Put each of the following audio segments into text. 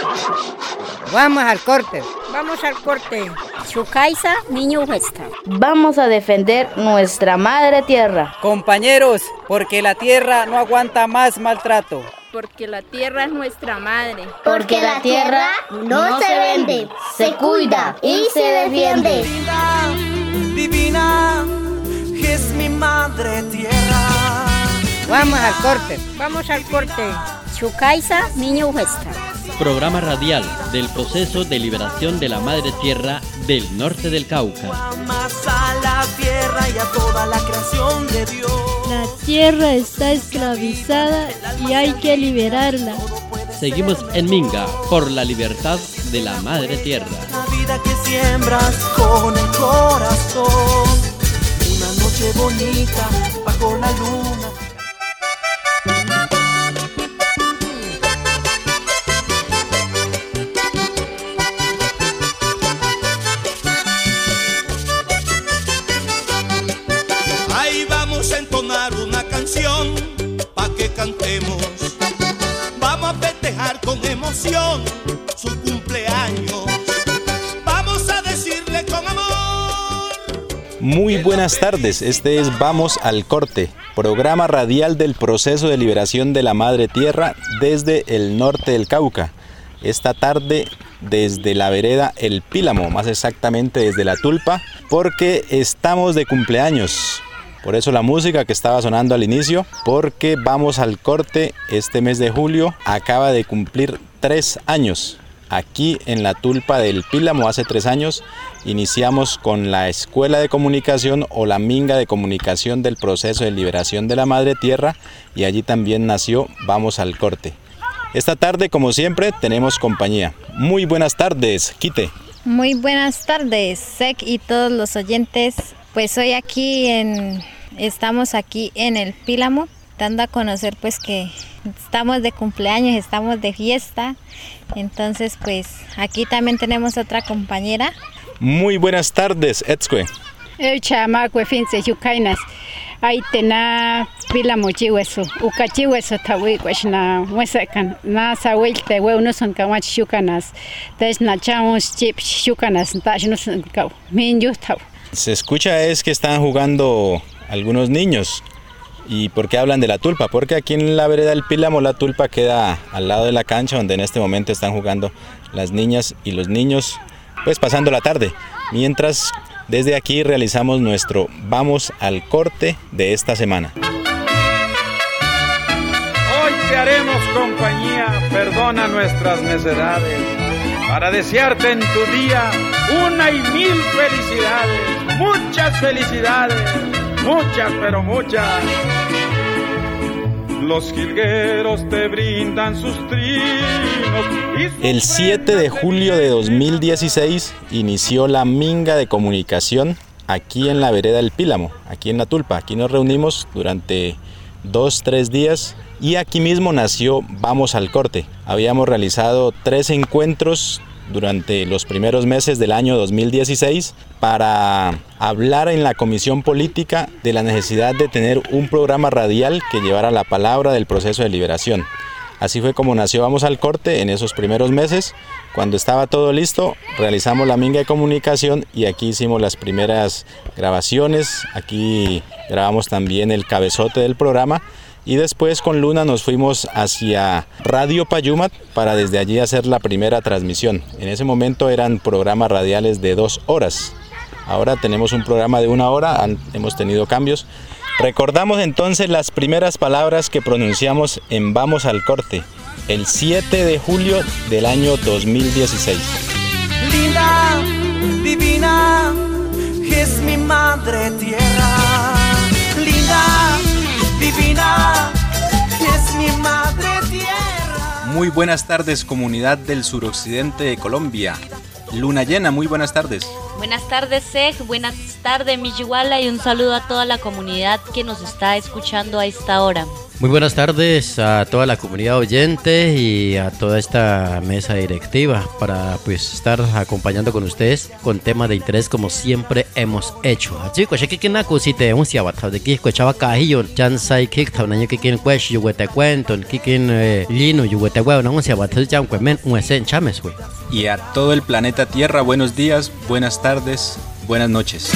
Vamos al corte. Vamos al corte. Chukaisa, niño huesta. Vamos a defender nuestra madre tierra. Compañeros, porque la tierra no aguanta más maltrato. Porque la tierra es nuestra madre. Porque la tierra no se vende, se cuida y se defiende. Divina, es mi madre tierra. Vamos al corte. Vamos al corte. Chukaisa, niño huesta. Programa radial del proceso de liberación de la madre tierra del norte del Cauca. Amas a la tierra y a toda la creación de Dios. La tierra está esclavizada y hay que liberarla. Seguimos en Minga por la libertad de la madre tierra. La vida que siembras con el corazón. Una noche bonita bajo la luna. Ahí vamos a entonar una canción pa' que cantemos. Vamos a festejar con emoción su cumpleaños. Vamos a decirle con amor. Muy buenas tardes, este es Vamos al Corte, programa radial del proceso de liberación de la madre tierra desde el norte del Cauca. Esta tarde desde la vereda El Pílamo, más exactamente desde La Tulpa, porque estamos de cumpleaños. Por eso la música que estaba sonando al inicio, porque Vamos al Corte este mes de julio acaba de cumplir 3 años. Aquí en La Tulpa del Pílamo hace 3 años iniciamos con la Escuela de Comunicación o la Minga de Comunicación del proceso de liberación de la madre tierra y allí también nació Vamos al Corte. Esta tarde, como siempre, tenemos compañía. Muy buenas tardes, Quite. Muy buenas tardes, Sec y todos los oyentes. Pues hoy estamos aquí en El Pílamo, dando a conocer pues que estamos de cumpleaños, estamos de fiesta. Entonces pues aquí también tenemos otra compañera. Muy buenas tardes, Etzcue. Chamaco finse yukainas. Ahí tena Pílamo chihueso, uka chihueso tawi kwashna muesakan. Na sawilte we uno son kawach yukanas. Tes na chamos chip yukanas tash no son kaw. Min yustau. Se escucha es que están jugando algunos niños. ¿Y por qué hablan de La Tulpa? Porque aquí en la vereda del Pílamo La Tulpa queda al lado de la cancha donde en este momento están jugando las niñas y los niños, pues pasando la tarde. Mientras desde aquí realizamos nuestro Vamos al Corte de esta semana. Hoy te haremos compañía, perdona nuestras necedades, para desearte en tu día una y mil felicidades, muchas felicidades, muchas pero muchas. Los jilgueros te brindan sus trinos. El 7 de julio de 2016 inició la Minga de Comunicación aquí en la vereda del Pílamo, aquí en La Tulpa. Aquí nos reunimos durante 2-3 días y aquí mismo nació Vamos al Corte. Habíamos realizado 3 encuentros durante los primeros meses del año 2016 para hablar en la comisión política de la necesidad de tener un programa radial que llevara la palabra del proceso de liberación. Así fue como nació Vamos al Corte en esos primeros meses. Cuando estaba todo listo, realizamos la Minga de Comunicación y aquí hicimos las primeras grabaciones. Aquí grabamos también el cabezote del programa. Y después con Luna nos fuimos hacia Radio Payumat para desde allí hacer la primera transmisión. En ese momento eran programas radiales de 2 horas. Ahora tenemos un programa de 1 hora, hemos tenido cambios. Recordamos entonces las primeras palabras que pronunciamos en Vamos al Corte, el 7 de julio del año 2016. Linda, divina, es mi madre tierra. Linda, divina, es mi madre tierra. Muy buenas tardes, comunidad del suroccidente de Colombia. Luna llena, muy buenas tardes. Buenas tardes, Sej, buenas tardes, Mijiwala, y un saludo a toda la comunidad que nos está escuchando a esta hora. Muy buenas tardes a toda la comunidad oyente y a toda esta mesa directiva para pues estar acompañando con ustedes con temas de interés como siempre hemos hecho. Chicos, aquí que na cosite un sia batao de que escuchaba cajillo, chansai kick ta na que quién pues yo te cuento, que quién lino yo te huevo, no sia batao ya un cuemen un esen chames güey. Y a todo el planeta Tierra, buenos días, buenas tardes, buenas noches.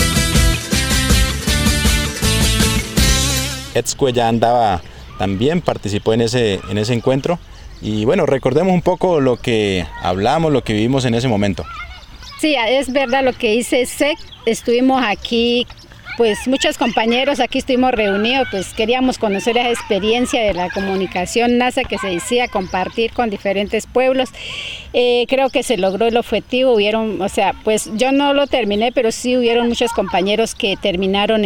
Etzcue ya andaba, también participó en ese encuentro y bueno, recordemos un poco lo que hablamos, lo que vivimos en ese momento. Sí, es verdad lo que dice SEC, estuvimos aquí, pues muchos compañeros aquí estuvimos reunidos, pues queríamos conocer la experiencia de la comunicación NASA que se decía compartir con diferentes pueblos. Creo que se logró el objetivo, hubieron, o sea, pues yo no lo terminé, pero sí hubieron muchos compañeros que terminaron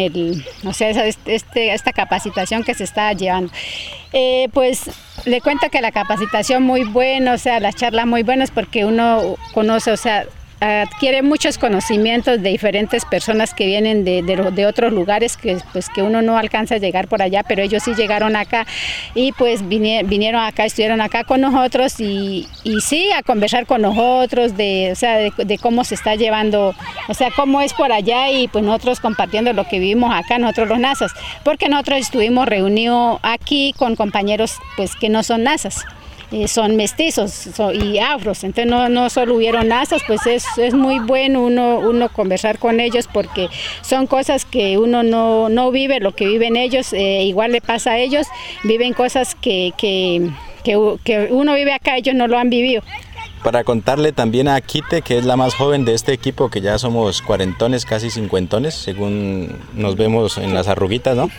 esta capacitación que se estaba llevando. Pues le cuento que la capacitación muy buena, o sea, las charlas muy buenas porque uno conoce, o sea, adquiere muchos conocimientos de diferentes personas que vienen de otros lugares que uno no alcanza a llegar por allá, pero ellos sí llegaron acá y pues vinieron acá, estuvieron acá con nosotros y sí, a conversar con nosotros de cómo se está llevando, o sea, cómo es por allá y pues nosotros compartiendo lo que vivimos acá, nosotros los NASAs, porque nosotros estuvimos reunidos aquí con compañeros pues que no son NASAs. Son mestizos y afros, entonces no solo hubieron NASAs, pues es muy bueno uno conversar con ellos porque son cosas que uno no vive, lo que viven ellos, igual le pasa a ellos, viven cosas que uno vive acá, ellos no lo han vivido. Para contarle también a Kite, que es la más joven de este equipo, que ya somos cuarentones, casi cincuentones, según nos vemos en las arruguitas, ¿no?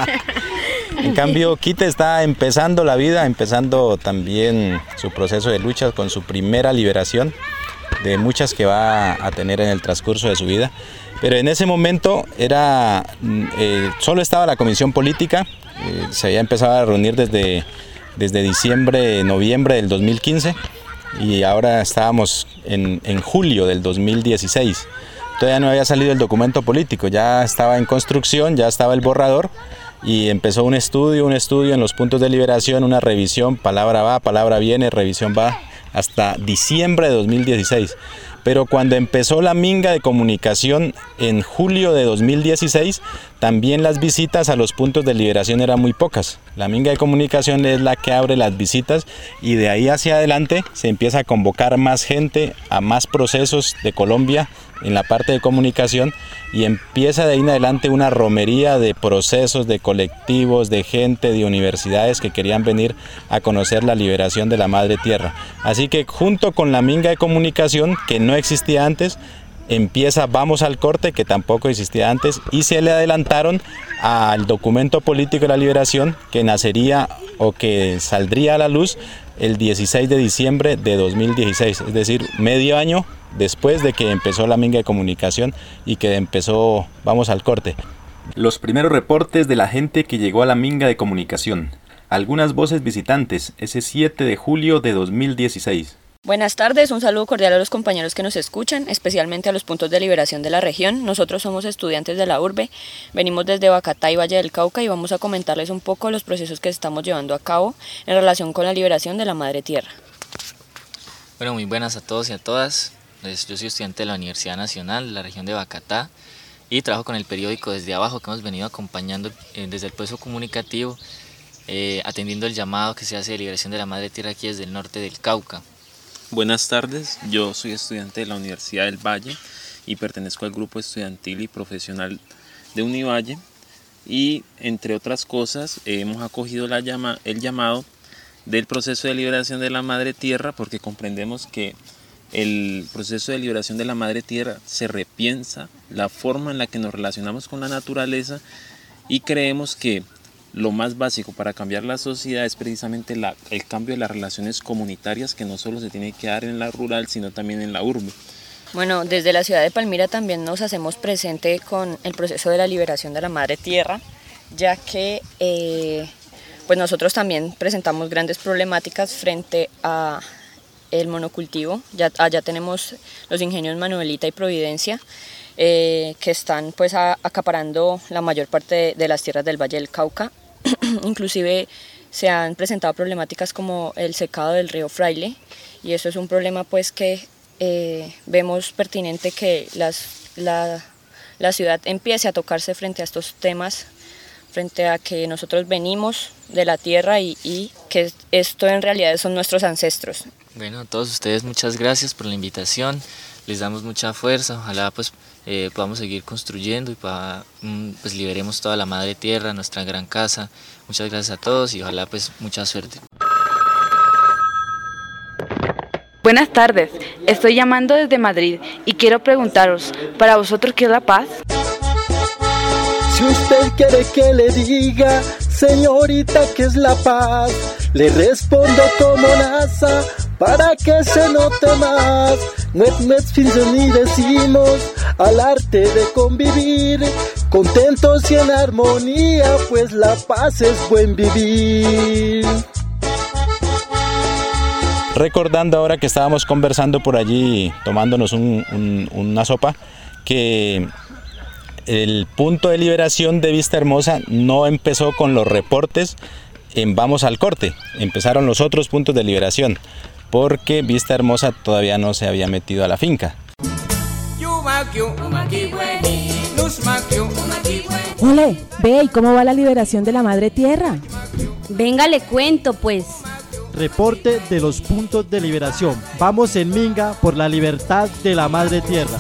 En cambio, Kite está empezando la vida, empezando también su proceso de lucha con su primera liberación, de muchas que va a tener en el transcurso de su vida. Pero en ese momento solo estaba la comisión política, se había empezado a reunir desde diciembre, noviembre del 2015 y ahora estábamos en julio del 2016. Todavía no había salido el documento político, ya estaba en construcción, ya estaba el borrador y empezó un estudio en los puntos de liberación, una revisión, palabra va, palabra viene, revisión va, hasta diciembre de 2016. Pero cuando empezó la minga de comunicación en julio de 2016, también las visitas a los puntos de liberación eran muy pocas. La minga de comunicación es la que abre las visitas y de ahí hacia adelante se empieza a convocar más gente a más procesos de Colombia en la parte de comunicación y empieza de ahí en adelante una romería de procesos, de colectivos, de gente, de universidades que querían venir a conocer la liberación de la Madre Tierra. Así que junto con la minga de comunicación, que no existía antes, empieza Vamos al Corte, que tampoco existía antes, y se le adelantaron al documento político de la liberación que nacería o que saldría a la luz el 16 de diciembre de 2016, es decir, medio año después de que empezó la minga de comunicación y que empezó Vamos al Corte. Los primeros reportes de la gente que llegó a la minga de comunicación. Algunas voces visitantes, ese 7 de julio de 2016. Buenas tardes, un saludo cordial a los compañeros que nos escuchan, especialmente a los puntos de liberación de la región. Nosotros somos estudiantes de la urbe, venimos desde Boyacá y Valle del Cauca y vamos a comentarles un poco los procesos que estamos llevando a cabo en relación con la liberación de la Madre Tierra. Bueno, muy buenas a todos y a todas. Yo soy estudiante de la Universidad Nacional de la región de Boyacá y trabajo con el periódico Desde Abajo, que hemos venido acompañando desde el proceso comunicativo, atendiendo el llamado que se hace de liberación de la Madre Tierra aquí desde el norte del Cauca. Buenas tardes, yo soy estudiante de la Universidad del Valle y pertenezco al grupo estudiantil y profesional de Univalle y entre otras cosas hemos acogido el llamado del proceso de liberación de la Madre Tierra porque comprendemos que el proceso de liberación de la Madre Tierra se repiensa la forma en la que nos relacionamos con la naturaleza y creemos que lo más básico para cambiar la sociedad es precisamente el cambio de las relaciones comunitarias que no solo se tiene que dar en la rural sino también en la urbe. Bueno, desde la ciudad de Palmira también nos hacemos presente con el proceso de la liberación de la Madre Tierra, ya que pues nosotros también presentamos grandes problemáticas frente a el monocultivo. Allá tenemos los ingenios Manuelita y Providencia, que están pues acaparando la mayor parte de las tierras del Valle del Cauca inclusive se han presentado problemáticas como el secado del río Fraile, y eso es un problema pues que vemos pertinente que la ciudad empiece a tocarse frente a estos temas, frente a que nosotros venimos de la tierra y que esto en realidad son nuestros ancestros. Bueno, a todos ustedes muchas gracias por la invitación, les damos mucha fuerza, ojalá pues podamos seguir construyendo y pues liberemos toda la madre tierra, nuestra gran casa. Muchas gracias a todos y ojalá pues mucha suerte. Buenas tardes, estoy llamando desde Madrid y quiero preguntaros, ¿para vosotros qué es la paz? Si usted quiere que le diga, señorita, ¿qué es la paz? Le respondo como NASA, para que se note más. Y decimos al arte de convivir, contentos y en armonía, pues la paz es buen vivir. Recordando ahora que estábamos conversando por allí, tomándonos una sopa, que el punto de liberación de Vista Hermosa no empezó con los reportes en Vamos al Corte, empezaron los otros puntos de liberación, porque Vista Hermosa todavía no se había metido a la finca. Ole, ve, ¿y cómo va la liberación de la madre tierra? Venga, le cuento pues. Reporte de los puntos de liberación. Vamos en Minga por la libertad de la madre tierra.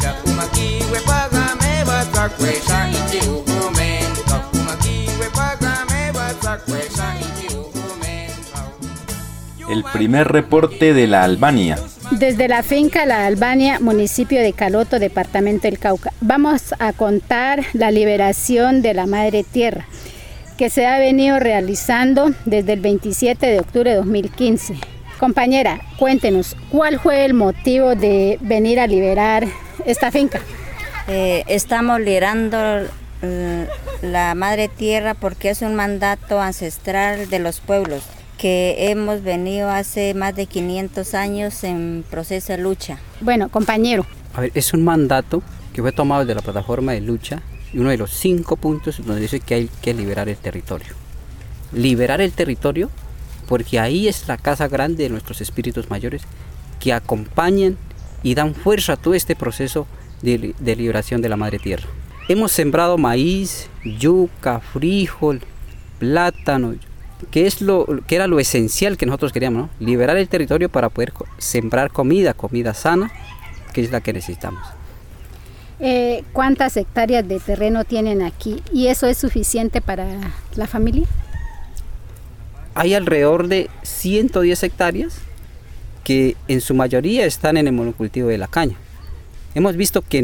El primer reporte de la Albania. Desde la finca La Albania, municipio de Caloto, departamento del Cauca, vamos a contar la liberación de la madre tierra, que se ha venido realizando desde el 27 de octubre de 2015. Compañera, cuéntenos, ¿cuál fue el motivo de venir a liberar esta finca? Estamos liberando la madre tierra porque es un mandato ancestral de los pueblos que hemos venido hace más de 500 años en proceso de lucha. Bueno, compañero. A ver, es un mandato que fue tomado de la plataforma de lucha y uno de los 5 puntos donde dice que hay que liberar el territorio. Liberar el territorio porque ahí es la casa grande de nuestros espíritus mayores que acompañan y dan fuerza a todo este proceso de liberación de la madre tierra. Hemos sembrado maíz, yuca, frijol, plátano, que era lo esencial que nosotros queríamos, ¿no? Liberar el territorio para poder sembrar comida sana, que es la que necesitamos. ¿Cuántas hectáreas de terreno tienen aquí? ¿Y eso es suficiente para la familia? Hay alrededor de 110 hectáreas que en su mayoría están en el monocultivo de la caña. Hemos visto que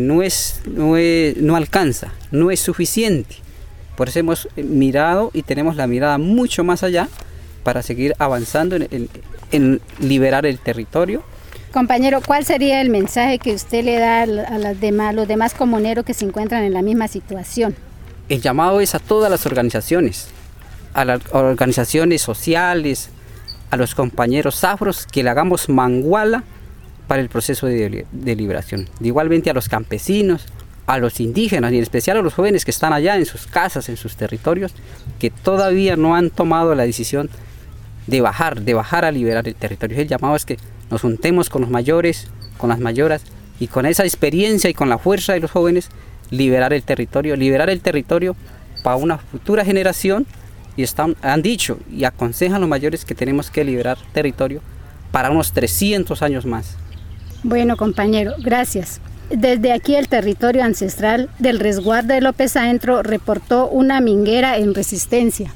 no alcanza, no es suficiente. Por eso hemos mirado y tenemos la mirada mucho más allá para seguir avanzando en liberar el territorio. Compañero, ¿cuál sería el mensaje que usted le da a los demás comuneros que se encuentran en la misma situación? El llamado es a todas las organizaciones, a las organizaciones sociales, a los compañeros afros, que le hagamos manguala para el proceso de liberación. Igualmente a los campesinos, a los indígenas y en especial a los jóvenes que están allá en sus casas, en sus territorios, que todavía no han tomado la decisión de bajar a liberar el territorio. El llamado es que nos juntemos con los mayores, con las mayoras y con esa experiencia y con la fuerza de los jóvenes liberar el territorio para una futura generación. Y han dicho y aconsejan a los mayores que tenemos que liberar territorio para unos 300 años más. Bueno, compañero, gracias. Desde aquí el territorio ancestral del resguardo de López Adentro reportó una minguera en resistencia.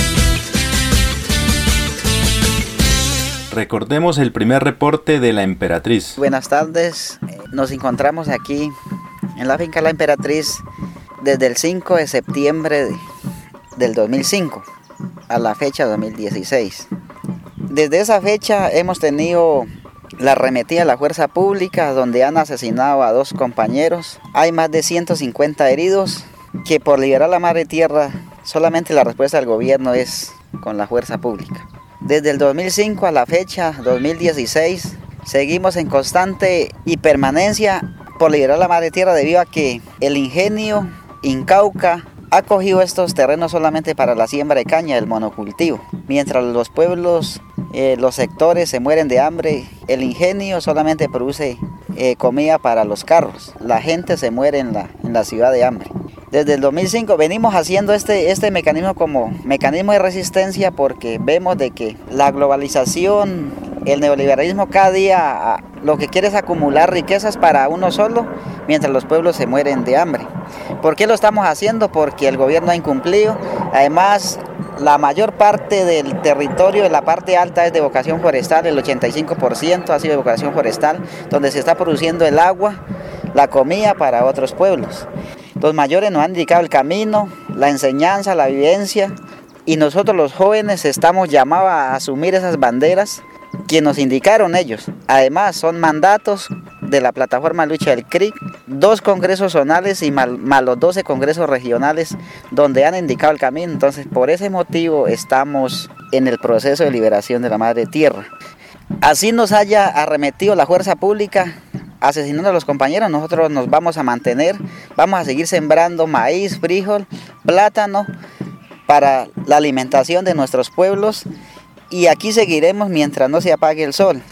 Recordemos el primer reporte de la Emperatriz. Buenas tardes, nos encontramos aquí en la finca La Emperatriz desde el 5 de septiembre del 2005 a la fecha 2016. Desde esa fecha hemos tenido la arremetida de la fuerza pública, donde han asesinado a 2 compañeros. Hay más de 150 heridos, que por liberar la madre tierra solamente la respuesta del gobierno es con la fuerza pública. Desde el 2005 a la fecha 2016 seguimos en constante y permanencia por liberar la madre tierra, debido a que el ingenio Incauca ha cogido estos terrenos solamente para la siembra de caña, el monocultivo. Mientras los pueblos, los sectores se mueren de hambre, el ingenio solamente produce comida para los carros. La gente se muere en la ciudad de hambre. Desde el 2005 venimos haciendo este mecanismo como mecanismo de resistencia porque vemos de que la globalización, el neoliberalismo cada día lo que quiere es acumular riquezas para uno solo, mientras los pueblos se mueren de hambre. ¿Por qué lo estamos haciendo? Porque el gobierno ha incumplido. Además, la mayor parte del territorio de la parte alta es de vocación forestal, el 85% ha sido de vocación forestal, donde se está produciendo el agua, la comida para otros pueblos. Los mayores nos han indicado el camino, la enseñanza, la vivencia, y nosotros los jóvenes estamos llamados a asumir esas banderas que nos indicaron ellos. Además, son mandatos de la plataforma de lucha del CRIC, 2 congresos zonales y más los 12 congresos regionales donde han indicado el camino. Entonces, por ese motivo estamos en el proceso de liberación de la madre tierra. Así nos haya arremetido la fuerza pública asesinando a los compañeros, nosotros nos vamos a mantener, vamos a seguir sembrando maíz, frijol, plátano para la alimentación de nuestros pueblos, y aquí seguiremos mientras no se apague el sol.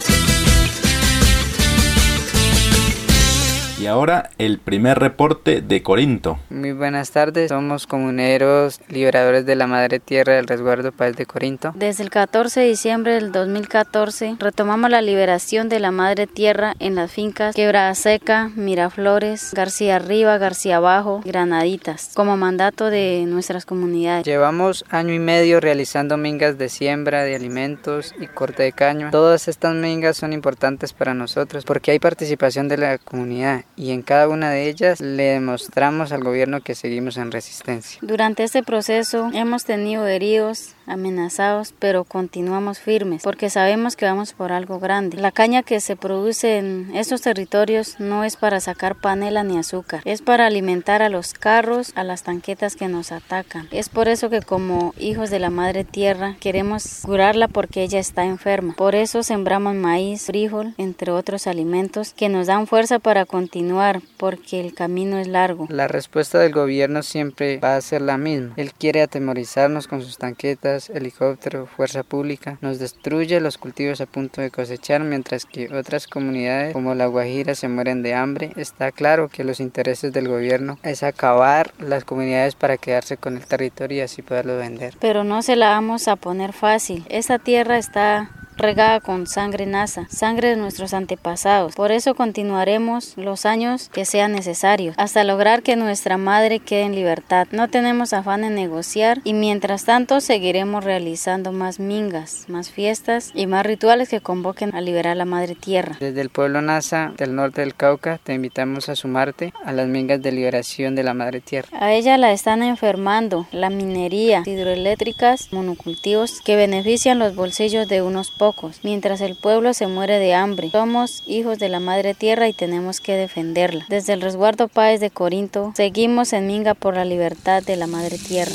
Y ahora el primer reporte de Corinto. Muy buenas tardes, somos comuneros liberadores de la madre tierra del resguardo Paz de Corinto. Desde el 14 de diciembre del 2014 retomamos la liberación de la madre tierra en las fincas Quebrada Seca, Miraflores, García Arriba, García Bajo, Granaditas, como mandato de nuestras comunidades. Llevamos año y medio realizando mingas de siembra de alimentos y corte de caña. Todas estas mingas son importantes para nosotros porque hay participación de la comunidad, y en cada una de ellas le demostramos al gobierno que seguimos en resistencia. Durante este proceso hemos tenido heridos, amenazados, pero continuamos firmes porque sabemos que vamos por algo grande. La caña que se produce en estos territorios no es para sacar panela ni azúcar, es para alimentar a los carros, a las tanquetas que nos atacan. Es por eso que como hijos de la madre tierra queremos curarla porque ella está enferma. Por eso sembramos maíz, frijol, entre otros alimentos que nos dan fuerza para continuar porque el camino es largo. La respuesta del gobierno siempre va a ser la misma. Él quiere atemorizarnos con sus tanquetas, helicóptero, fuerza pública, nos destruye los cultivos a punto de cosechar, mientras que otras comunidades como La Guajira se mueren de hambre. Está claro que los intereses del gobierno es acabar las comunidades para quedarse con el territorio y así poderlo vender. Pero no se la vamos a poner fácil. Esta tierra está regada con sangre nasa, sangre de nuestros antepasados. Por eso continuaremos los años que sean necesarios, hasta lograr que nuestra madre quede en libertad. No tenemos afán en negociar y mientras tanto seguiremos realizando más mingas, más fiestas y más rituales que convoquen a liberar la madre tierra. Desde el pueblo Nasa del norte del Cauca te invitamos a sumarte a las mingas de liberación de la madre tierra. A ella la están enfermando la minería, hidroeléctricas, monocultivos que benefician los bolsillos de unos pocos, mientras el pueblo se muere de hambre. Somos hijos de la madre tierra y tenemos que defenderla. Desde el resguardo Páez de Corinto, seguimos en minga por la libertad de la madre tierra.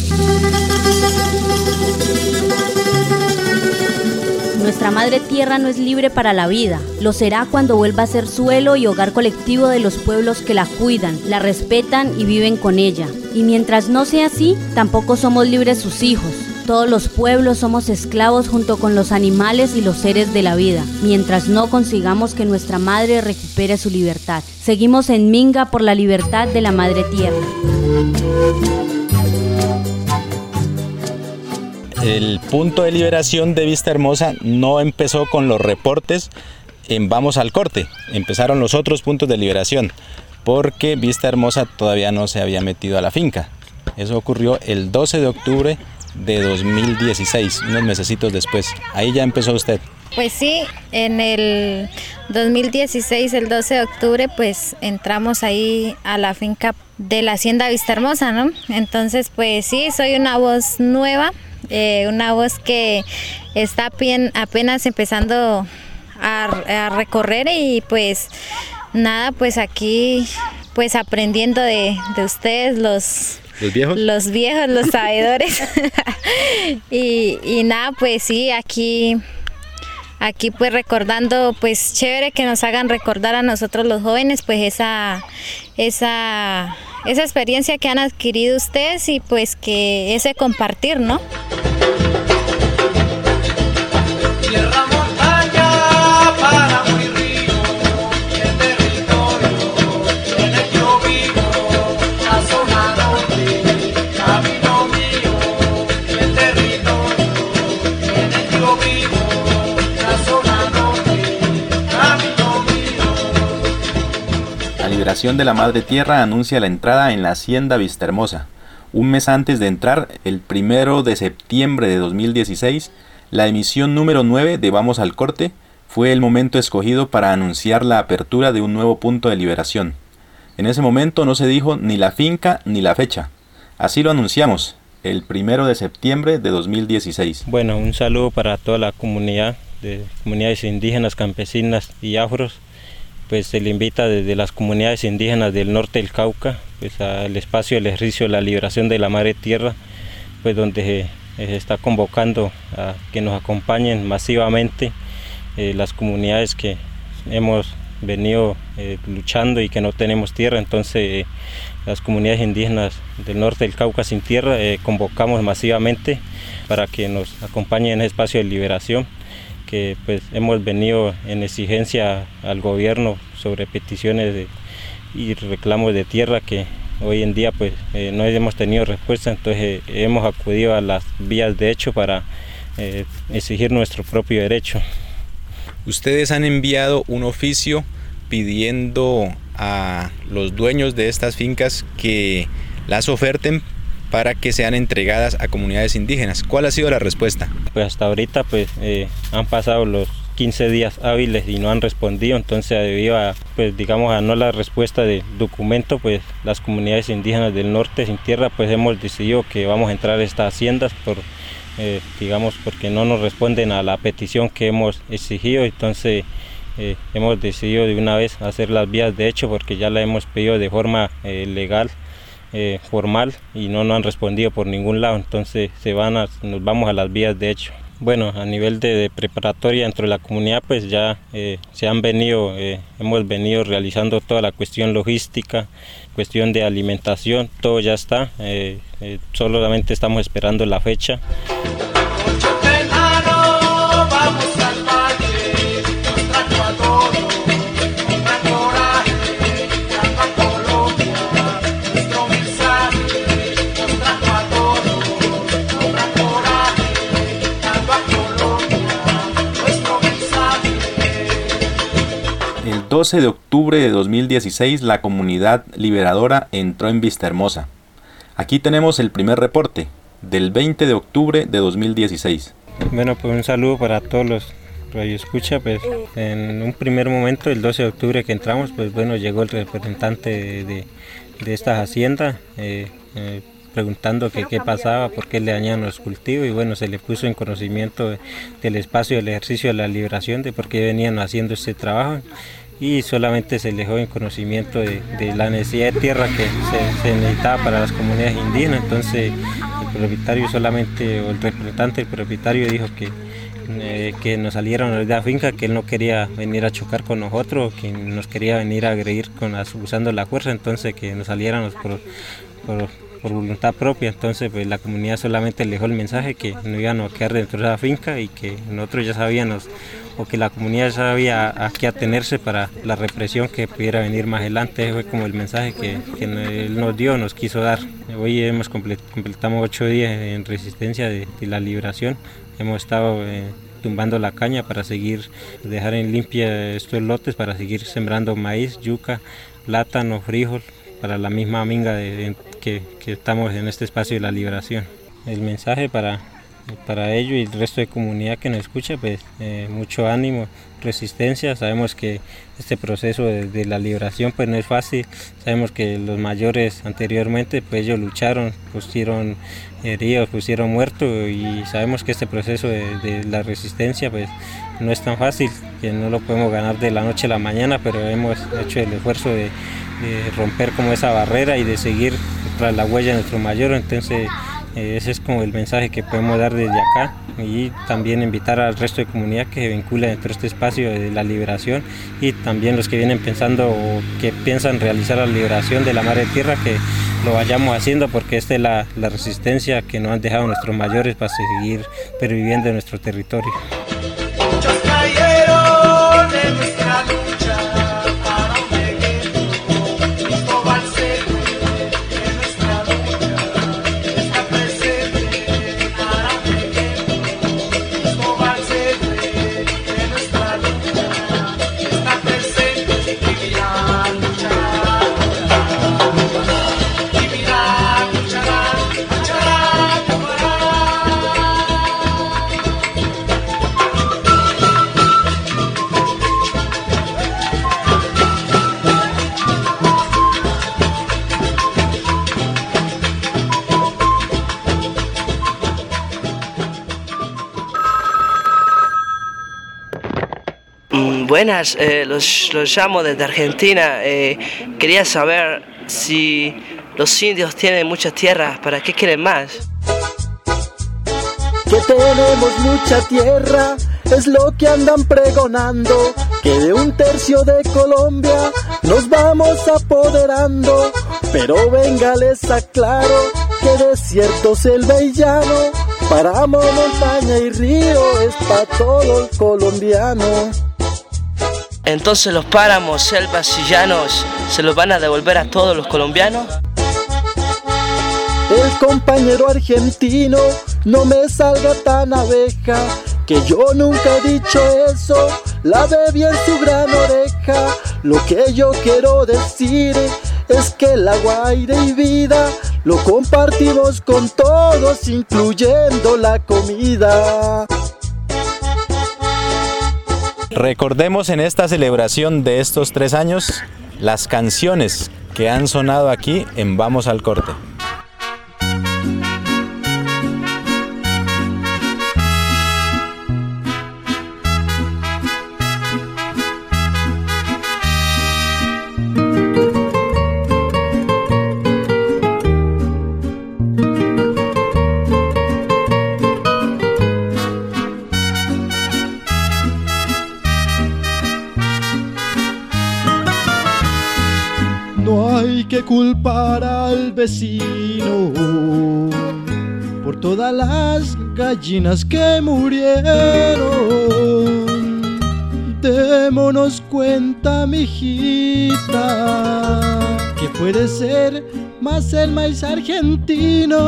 Nuestra madre tierra no es libre para la vida, lo será cuando vuelva a ser suelo y hogar colectivo de los pueblos que la cuidan, la respetan y viven con ella. Y mientras no sea así, tampoco somos libres sus hijos. Todos los pueblos somos esclavos junto con los animales y los seres de la vida, mientras no consigamos que nuestra madre recupere su libertad. Seguimos en minga por la libertad de la madre tierra. El punto de liberación de Vista Hermosa no empezó con los reportes en Vamos al Corte, empezaron los otros puntos de liberación, porque Vista Hermosa todavía no se había metido a la finca. Eso ocurrió el 12 de octubre de 2016, unos mesecitos después. Ahí ya empezó usted. Pues sí, en el 2016, el 12 de octubre, pues entramos ahí a la finca de la Hacienda Vista Hermosa, ¿no? Entonces, pues sí, soy una voz nueva, una voz que está apenas empezando a recorrer y pues nada, pues aquí pues aprendiendo de ustedes, los viejos, los sabedores. y nada, pues sí, aquí pues recordando, pues chévere que nos hagan recordar a nosotros los jóvenes, pues esa esa experiencia que han adquirido ustedes y pues que ese compartir, ¿no? Tierra, montaña, páramo y río, y el territorio en el que yo vivo, la zona norte, camino mío, y el territorio en el que yo vivo, la zona norte, camino mío. La liberación de la Madre Tierra anuncia la entrada en la Hacienda Vistahermosa. Un mes antes de entrar, el 1 de septiembre de 2016, la emisión número 9 de Vamos al Corte fue el momento escogido para anunciar la apertura de un nuevo punto de liberación. En ese momento no se dijo ni la finca ni la fecha. Así lo anunciamos, el 1 de septiembre de 2016. Bueno, un saludo para toda la comunidad, de comunidades indígenas, campesinas y afros. Pues se le invita desde las comunidades indígenas del norte del Cauca, pues al espacio del ejercicio de la liberación de la Madre Tierra, pues donde se está convocando a que nos acompañen masivamente las comunidades que hemos venido luchando y que no tenemos tierra. Entonces las comunidades indígenas del norte del Cauca sin tierra convocamos masivamente para que nos acompañen en el espacio de liberación, que pues hemos venido en exigencia al gobierno sobre peticiones y reclamos de tierra que hoy en día pues no hemos tenido respuesta. Entonces hemos acudido a las vías de hecho para exigir nuestro propio derecho. Ustedes han enviado un oficio pidiendo a los dueños de estas fincas que las oferten para que sean entregadas a comunidades indígenas. ¿Cuál ha sido la respuesta? Pues hasta ahorita pues han pasado los 15 días hábiles y no han respondido. Entonces debido a pues digamos a no la respuesta de documento, pues las comunidades indígenas del norte sin tierra pues hemos decidido que vamos a entrar a estas haciendas por digamos porque no nos responden a la petición que hemos exigido. Entonces hemos decidido de una vez hacer las vías de hecho porque ya la hemos pedido de forma legal, formal, y no nos han respondido por ningún lado. Entonces nos vamos a las vías de hecho. Bueno, a nivel de preparatoria dentro de la comunidad pues ya hemos venido realizando toda la cuestión logística, cuestión de alimentación, todo ya está, solamente estamos esperando la fecha. El 12 de octubre de 2016 la comunidad liberadora entró en Vistahermosa. Aquí tenemos el primer reporte del 20 de octubre de 2016. Bueno, pues un saludo para todos los radioescucha. Pues en un primer momento, el 12 de octubre que entramos, pues bueno, llegó el representante de esta hacienda preguntando que qué pasaba, por qué le dañaban los cultivos, y bueno, se le puso en conocimiento del espacio del ejercicio de la liberación, de por qué venían haciendo este trabajo, y solamente se le dejó en conocimiento de la necesidad de tierra que se necesitaba para las comunidades indígenas. Entonces el propietario solamente, o el representante del propietario dijo que nos saliéramos de la finca, que él no quería venir a chocar con nosotros, que nos quería venir a agredir usando la fuerza, entonces que nos saliéramos por voluntad propia. Entonces pues la comunidad solamente le dejó el mensaje que no iban a quedar dentro de la finca y que nosotros ya sabíamos, o que la comunidad ya sabía a qué atenerse para la represión que pudiera venir más adelante. Ese fue como el mensaje que él nos dio, nos quiso dar. Hoy completamos 8 días en resistencia de la liberación. Hemos estado tumbando la caña para dejar en limpia estos lotes, para seguir sembrando maíz, yuca, plátano, frijol, para la misma minga que estamos en este espacio de la liberación. El mensaje para ellos y el resto de comunidad que nos escucha, pues mucho ánimo, resistencia. Sabemos que este proceso de la liberación pues no es fácil. Sabemos que los mayores anteriormente pues ellos lucharon, pusieron heridos, pusieron muertos, y sabemos que este proceso de la resistencia pues no es tan fácil, que no lo podemos ganar de la noche a la mañana, pero hemos hecho el esfuerzo de romper como esa barrera y de seguir tras la huella de nuestro mayor. Entonces Ese es como el mensaje que podemos dar desde acá, y también invitar al resto de comunidad que se vincule dentro de este espacio de la liberación, y también los que vienen pensando o que piensan realizar la liberación de la Madre Tierra, que lo vayamos haciendo, porque esta es la resistencia que nos han dejado nuestros mayores para seguir perviviendo en nuestro territorio. Muchos cayeron en nuestra lucha para un ejemplo. Cristóbal Següe en nuestra lucha está presente para un ejemplo. Cristóbal Següe en nuestra lucha está presente y vivirá, luchará, vivirá, luchará, luchará, tomará. Buenas, los llamo desde Argentina. Quería saber si los indios tienen muchas tierras, ¿para qué quieren más? Que tenemos mucha tierra, es lo que andan pregonando, que de 1/3 de Colombia nos vamos apoderando. Pero venga, les aclaro que desierto, selva y llano, páramo, montaña y río es pa' todo el colombiano. Entonces los páramos, selvas y llanos, ¿se los van a devolver a todos los colombianos? El compañero argentino, no me salga tan abeja, que yo nunca he dicho eso, lave bien su gran oreja. Lo que yo quiero decir es que el agua, aire y vida lo compartimos con todos, incluyendo la comida. Recordemos en esta celebración de estos 3 años las canciones que han sonado aquí en Vamos al Corte. No hay que culpar al vecino por todas las gallinas que murieron. Démonos cuenta, mijita, que puede ser más el maíz argentino.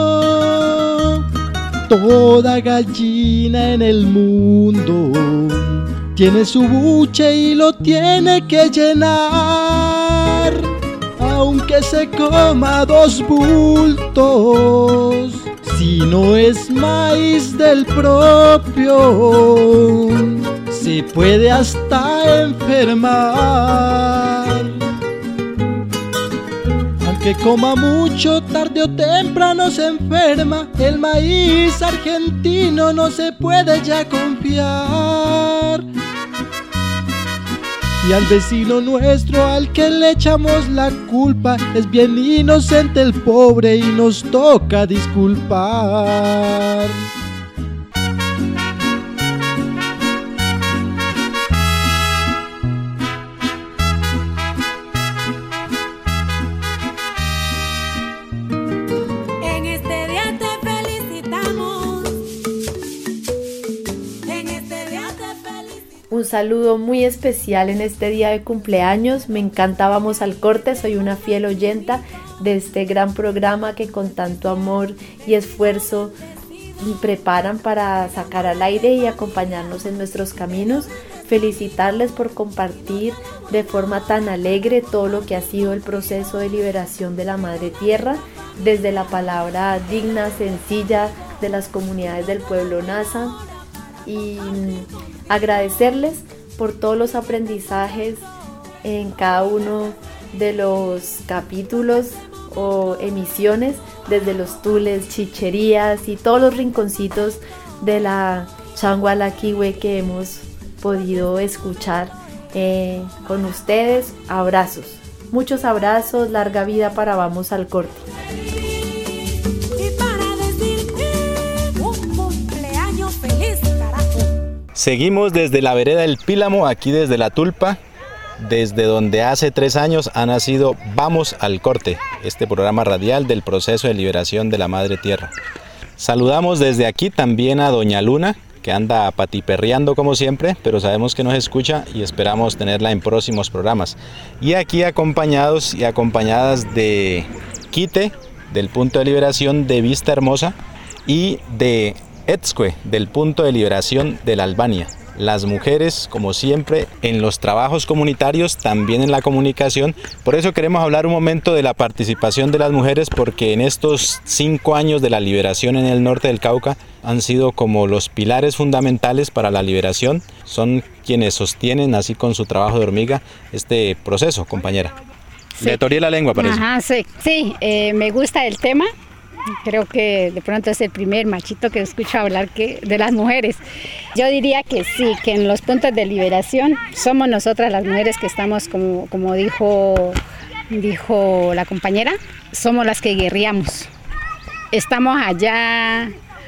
Toda gallina en el mundo tiene su buche y lo tiene que llenar, aunque se coma 2 bultos, si no es maíz del propio, se puede hasta enfermar. Aunque coma mucho, tarde o temprano se enferma. El maíz argentino no se puede ya confiar. Y al vecino nuestro al que le echamos la culpa, es bien inocente el pobre y nos toca disculpar. En este día te felicitamos. En este día te felicitamos. Un saludo muy especial en este día de cumpleaños. Me encanta Vamos al Corte, soy una fiel oyenta de este gran programa que con tanto amor y esfuerzo preparan para sacar al aire y acompañarnos en nuestros caminos. Felicitarles por compartir de forma tan alegre todo lo que ha sido el proceso de liberación de la Madre Tierra, desde la palabra digna, sencilla de las comunidades del pueblo Nasa, y agradecerles por todos los aprendizajes en cada uno de los capítulos o emisiones, desde los tules, chicherías y todos los rinconcitos de la Changualaquihue que hemos podido escuchar con ustedes. Abrazos, muchos abrazos, larga vida para Vamos al Corte. Y para Seguimos desde la vereda del Pílamo, aquí desde La Tulpa, desde donde hace 3 años ha nacido Vamos al Corte, este programa radial del proceso de liberación de la Madre Tierra. Saludamos desde aquí también a doña Luna, que anda patiperreando como siempre, pero sabemos que nos escucha y esperamos tenerla en próximos programas. Y aquí acompañados y acompañadas de Quite, del punto de liberación de Vista Hermosa, y de Etzcue, del punto de liberación de la Albania. Las mujeres, como siempre, en los trabajos comunitarios, también en la comunicación. Por eso queremos hablar un momento de la participación de las mujeres, porque en estos 5 años de la liberación en el norte del Cauca han sido como los pilares fundamentales para la liberación. Son quienes sostienen, así con su trabajo de hormiga, este proceso, compañera. Sí. Le toreé la lengua, parece. Ajá, sí, me gusta el tema. Creo que de pronto es el primer machito que escucho hablar de las mujeres. Yo diría que sí, que en los puntos de liberación somos nosotras las mujeres que estamos, como dijo la compañera, somos las que guerreamos. Estamos allá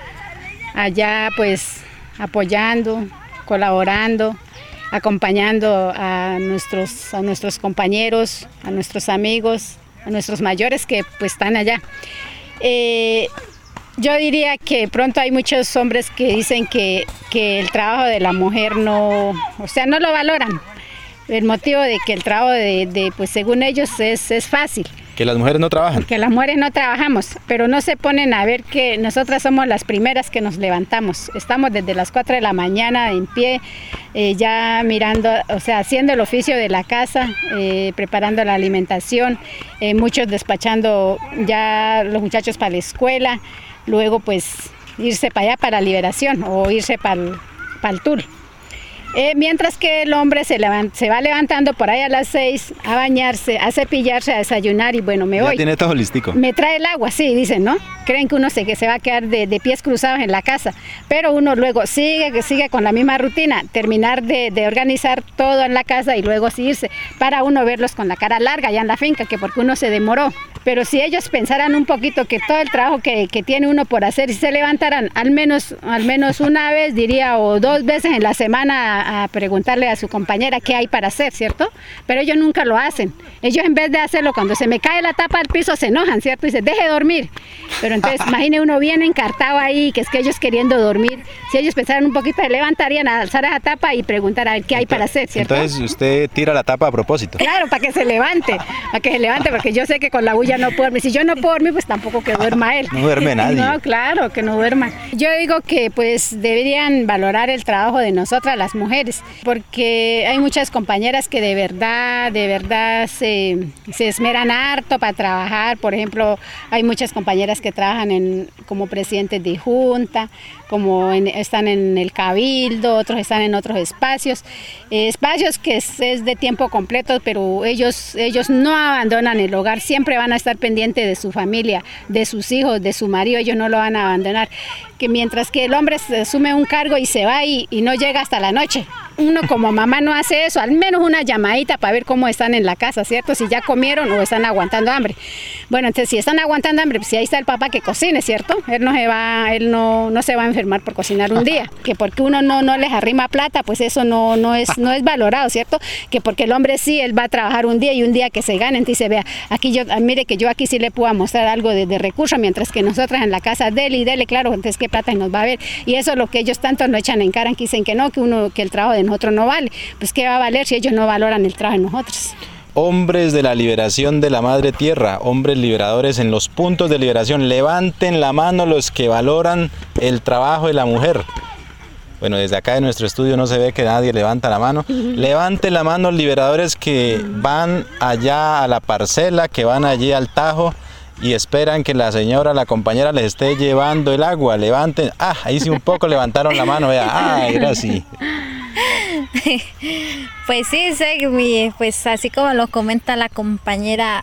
pues apoyando, colaborando, acompañando a nuestros compañeros, a nuestros amigos, a nuestros mayores que pues están allá. Yo diría que pronto hay muchos hombres que dicen que el trabajo de la mujer no lo valoran. El motivo de que el trabajo pues según ellos es fácil. Que las mujeres no trabajan. Que las mujeres no trabajamos, pero no se ponen a ver que nosotras somos las primeras que nos levantamos. Estamos desde las 4 de la mañana en pie, ya mirando, haciendo el oficio de la casa, preparando la alimentación, muchos despachando ya los muchachos para la escuela, luego pues irse para allá para liberación o irse para el tour. Mientras que el hombre se va levantando por ahí a las 6 a bañarse, a cepillarse, a desayunar y bueno, me voy. Ya tiene todo holístico. Me trae el agua, sí, dicen, ¿no? Creen que uno se va a quedar de pies cruzados en la casa, pero uno luego sigue con la misma rutina, terminar de organizar todo en la casa y luego irse para uno verlos con la cara larga ya en la finca, que porque uno se demoró. Pero si ellos pensaran un poquito que todo el trabajo que tiene uno por hacer, si se levantaran al menos una vez, diría, o 2 veces en la semana a preguntarle a su compañera qué hay para hacer, ¿cierto? Pero ellos nunca lo hacen. Ellos en vez de hacerlo, cuando se me cae la tapa al piso, se enojan, ¿cierto? Y dicen, deje dormir. Pero entonces, imagine uno bien encartado ahí, que es que ellos queriendo dormir. Si ellos pensaran un poquito, levantarían a alzar esa tapa y preguntar a ver qué hay para hacer, ¿cierto? Entonces usted tira la tapa a propósito. Claro, para que se levante, porque yo sé que con la bulla no puedo dormir. Si yo no puedo dormir, pues tampoco que duerma él. No duerme nadie. No, claro, que no duerma. Yo digo que pues deberían valorar el trabajo de nosotras, las mujeres, porque hay muchas compañeras que de verdad se esmeran harto para trabajar. Por ejemplo, hay muchas compañeras que trabajan como presidentes de junta, están en el cabildo, otros están en otros espacios que es de tiempo completo, pero ellos no abandonan el hogar, siempre van a estar pendientes de su familia, de sus hijos, de su marido, ellos no lo van a abandonar. Que mientras que el hombre se asume un cargo y se va y no llega hasta la noche. Uno como mamá no hace eso, al menos una llamadita para ver cómo están en la casa, ¿cierto? Si ya comieron o están aguantando hambre. Bueno, entonces si están aguantando hambre, pues si ahí está el papá que cocine, ¿cierto? Él no se va a enfermar por cocinar un día. Que porque uno no les arrima plata, pues eso no es valorado, ¿cierto? Que porque el hombre sí, él va a trabajar un día y un día que se gane, entonces vea, mire que yo aquí sí le puedo mostrar algo de recurso, mientras que nosotras en la casa dele, claro, entonces qué plata nos va a ver. Y eso es lo que ellos tanto nos echan en cara, que dicen que no, que el trabajo de nosotros no vale. Pues qué va a valer si ellos no valoran el trabajo de nosotros. Hombres de la liberación de la Madre Tierra, hombres liberadores en los puntos de liberación, levanten la mano los que valoran el trabajo de la mujer. Bueno, desde acá de nuestro estudio no se ve que nadie levanta la mano. Levanten la mano los liberadores que van allá a la parcela, que van allí al Tajo y esperan que la señora, la compañera les esté llevando el agua. Levanten, ahí sí un poco levantaron la mano, vea, era así. Pues sí, pues así como lo comenta la compañera,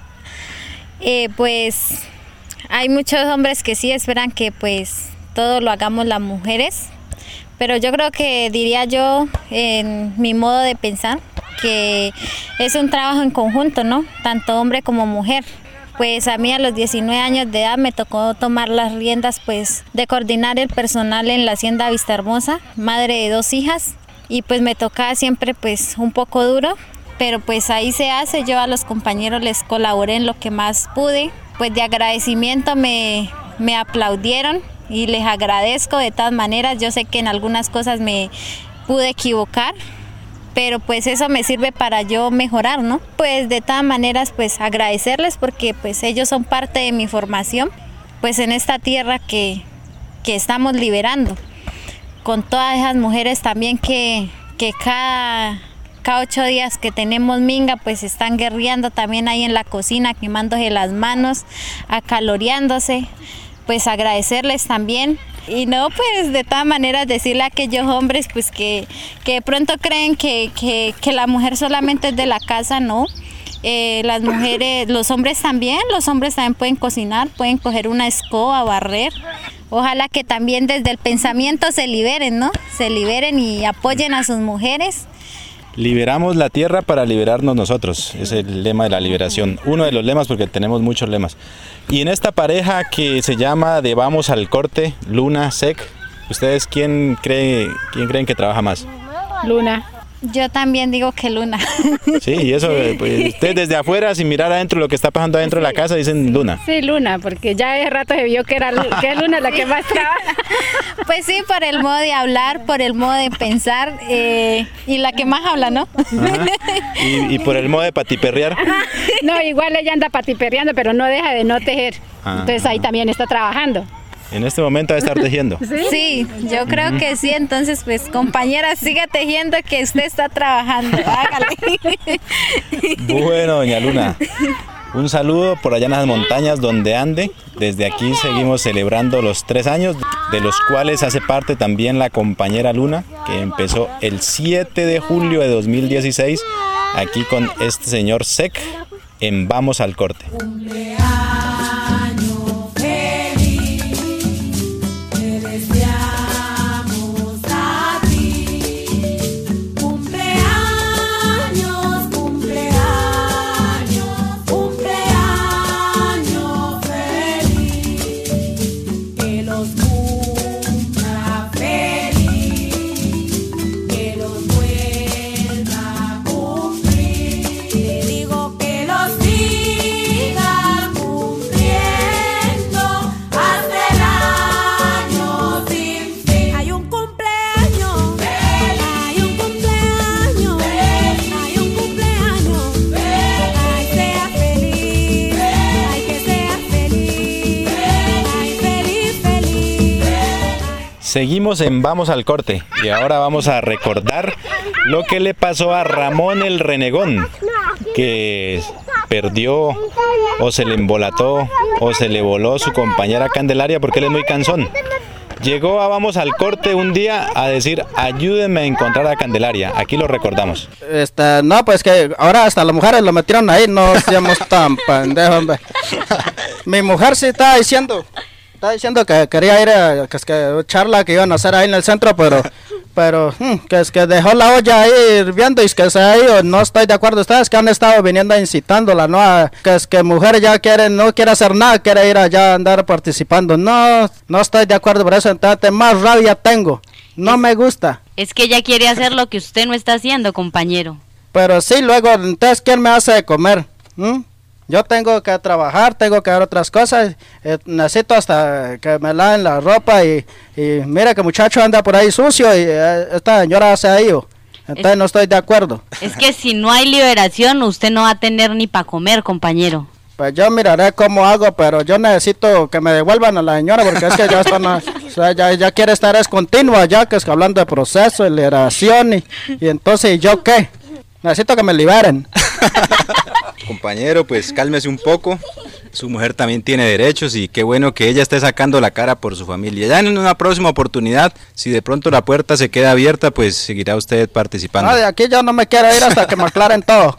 pues hay muchos hombres que sí esperan que pues todo lo hagamos las mujeres, pero yo creo que diría yo, en mi modo de pensar, que es un trabajo en conjunto, ¿no? Tanto hombre como mujer. Pues a mí a los 19 años de edad me tocó tomar las riendas pues de coordinar el personal en la hacienda Vista Hermosa, madre de 2 hijas. y pues me tocaba siempre pues un poco duro, pero pues ahí se hace. Yo a los compañeros les colaboré en lo que más pude, pues de agradecimiento me aplaudieron y les agradezco de todas maneras. Yo sé que en algunas cosas me pude equivocar, pero pues eso me sirve para yo mejorar, ¿no? Pues de todas maneras pues agradecerles porque pues ellos son parte de mi formación, pues en esta tierra que estamos liberando, con todas esas mujeres también que cada 8 días que tenemos minga pues están guerreando también ahí en la cocina, quemándose las manos, acaloreándose, pues agradecerles también. Y no, pues de todas maneras decirle a aquellos hombres pues que de pronto creen que la mujer solamente es de la casa, no. Las mujeres, los hombres también pueden cocinar, pueden coger una escoba, barrer. Ojalá que también desde el pensamiento se liberen, ¿no? Se liberen y apoyen a sus mujeres. Liberamos la tierra para liberarnos nosotros, es el lema de la liberación, uno de los lemas porque tenemos muchos lemas. Y en esta pareja que se llama de Vamos al Corte, Luna, Sec, ¿ustedes quién creen que trabaja más? Luna. Yo también digo que Luna. Sí, y eso, pues, ustedes desde afuera, sin mirar adentro lo que está pasando adentro de la casa, dicen Luna. Sí, Luna, porque ya de rato se vio que es Luna la que más trabaja. Pues sí, por el modo de hablar, por el modo de pensar, y la que más habla, ¿no? Y por el modo de patiperrear. No, igual ella anda patiperreando, pero no deja de no tejer. Entonces ahí también está trabajando. En este momento va a estar tejiendo. Sí, yo creo que sí. Entonces, pues, compañera, siga tejiendo que usted está trabajando. Hágale. Bueno, doña Luna, un saludo por allá en las montañas donde ande. Desde aquí seguimos celebrando los 3 años, de los cuales hace parte también la compañera Luna, que empezó el 7 de julio de 2016, aquí con este señor Sec en Vamos al Corte. Seguimos en Vamos al Corte y ahora vamos a recordar lo que le pasó a Ramón el Renegón, que perdió o se le embolató o se le voló su compañera Candelaria porque él es muy cansón. Llegó a Vamos al Corte un día a decir, ayúdenme a encontrar a Candelaria. Aquí lo recordamos. No, pues que ahora hasta las mujeres lo metieron ahí, no seamos tan pendejos, hombre. Mi mujer sí estaba diciendo que quería ir a que charla que iban a hacer ahí en el centro, pero que es que dejó la olla ahí hirviendo y que se ha ido. No estoy de acuerdo. Ustedes que han estado viniendo incitándola, ¿no? Que es que mujer ya no quiere hacer nada, quiere ir allá a andar participando. No estoy de acuerdo por eso. Entonces más rabia tengo. No me gusta. Es que ella quiere hacer lo que usted no está haciendo, compañero. Pero sí, luego, entonces, ¿quién me hace de comer? Yo tengo que trabajar, tengo que hacer otras cosas, necesito hasta que me laven la ropa y mira que muchacho anda por ahí sucio y esta señora se ha ido, entonces no estoy de acuerdo. Es que si no hay liberación usted no va a tener ni para comer, compañero. Pues yo miraré cómo hago, pero yo necesito que me devuelvan a la señora porque es que ya están, o sea, ya quiere estar es continua ya, que es que hablando de proceso, de liberación y entonces ¿yo qué? Necesito que me liberen. Compañero, pues cálmese un poco, su mujer también tiene derechos y qué bueno que ella esté sacando la cara por su familia. Ya en una próxima oportunidad, si de pronto la puerta se queda abierta, pues seguirá usted participando. No, de aquí yo no me quiero ir hasta que me aclaren todo.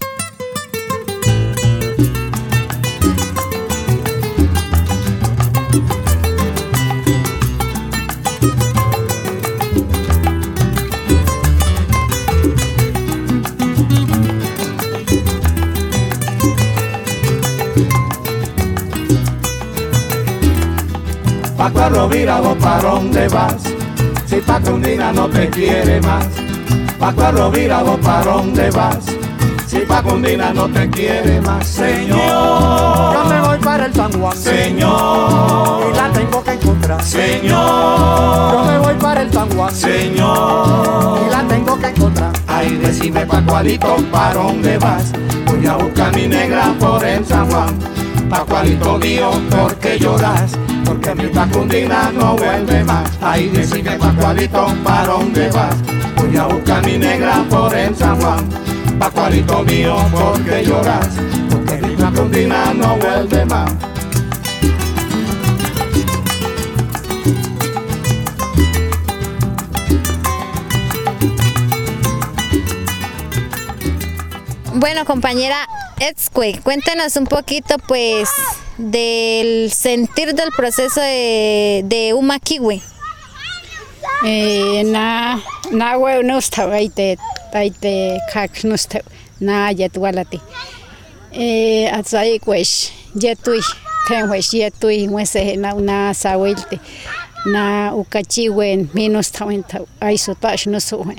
Paco Rovira, ¿vos para dónde vas? Si Paco Undina no te quiere más, Pascua Rovira, ¿vos para dónde vas? Si Facundina no te quiere más, Señor. Yo me voy para el San Juan, Señor, y la tengo que encontrar, Señor. Yo me voy para el San Juan, Señor, y la tengo que encontrar. Ay, decime Pascualito, ¿para dónde vas? Voy a buscar mi negra por el San Juan. Pascualito mío, ¿por qué lloras? Porque mi Facundina no vuelve más. Ay, decime Pascualito, ¿para dónde vas? Voy a buscar mi negra por el San Juan. Pascualito mío, ¿por qué lloras? Porque mi Facundina no vuelve más. Bueno, compañera Etzcue, cuéntenos un poquito pues del sentir del proceso de Umakiwe. Na huevo no estaba ahí te kak no estaba na yetwalati. Atzai pues yetui ten pues yetui muese na sawelte na ukachiwen minus tawenta ay sotash no sohe.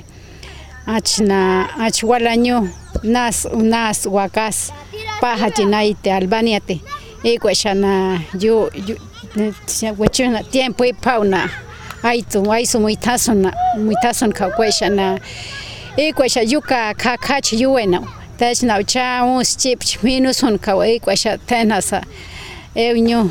Achwalaño nas wakas paja chinaite albaniate y cueshana yo cuechana tiempo y pauna aitu muy tason ka cueshana y cuesha yuka kakach yuena tachna cha uns chip minus un ka y cuesha tenasa eunyo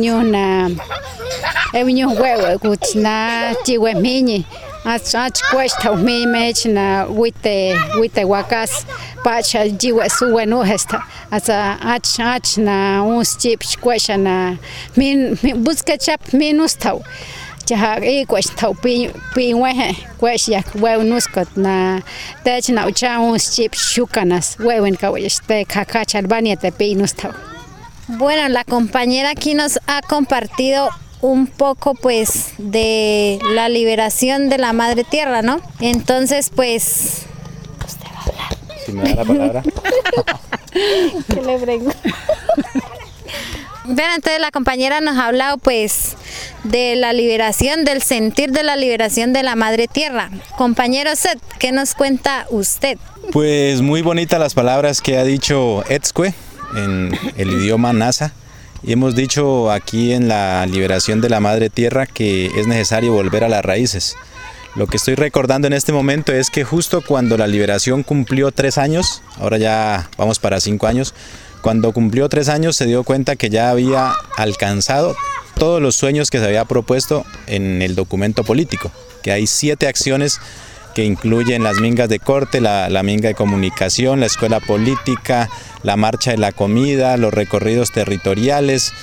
huevo kuchna chiwe miñi ach cuesta mi mechna wite wakas pacha jiwe suwenu hesta asa ach na uns chip cuesta na min busca chap minus tau ja e cuesta pi wehe cuesta huevo nuskot na techna ucha uns chip shukanas hueven ka este kakacha albania te pinus tau. Bueno, la compañera aquí nos ha compartido un poco pues de la liberación de la madre tierra, ¿no? Entonces pues usted va a hablar. Si me da la palabra. ¿Qué le pregunto? Bueno, entonces la compañera nos ha hablado pues de la liberación, del sentir de la liberación de la madre tierra. Compañero Seth, ¿qué nos cuenta usted? Pues muy bonitas las palabras que ha dicho Etzcue en el idioma Nasa. Y hemos dicho aquí en la liberación de la madre tierra que es necesario volver a las raíces. Lo que estoy recordando en este momento es que justo cuando la liberación cumplió 3 años, ahora ya vamos para 5 años, cuando cumplió 3 años se dio cuenta que ya había alcanzado todos los sueños que se había propuesto en el documento político, que hay 7 acciones que incluyen las mingas de corte, la minga de comunicación, la escuela política, la marcha de la comida, los recorridos territoriales,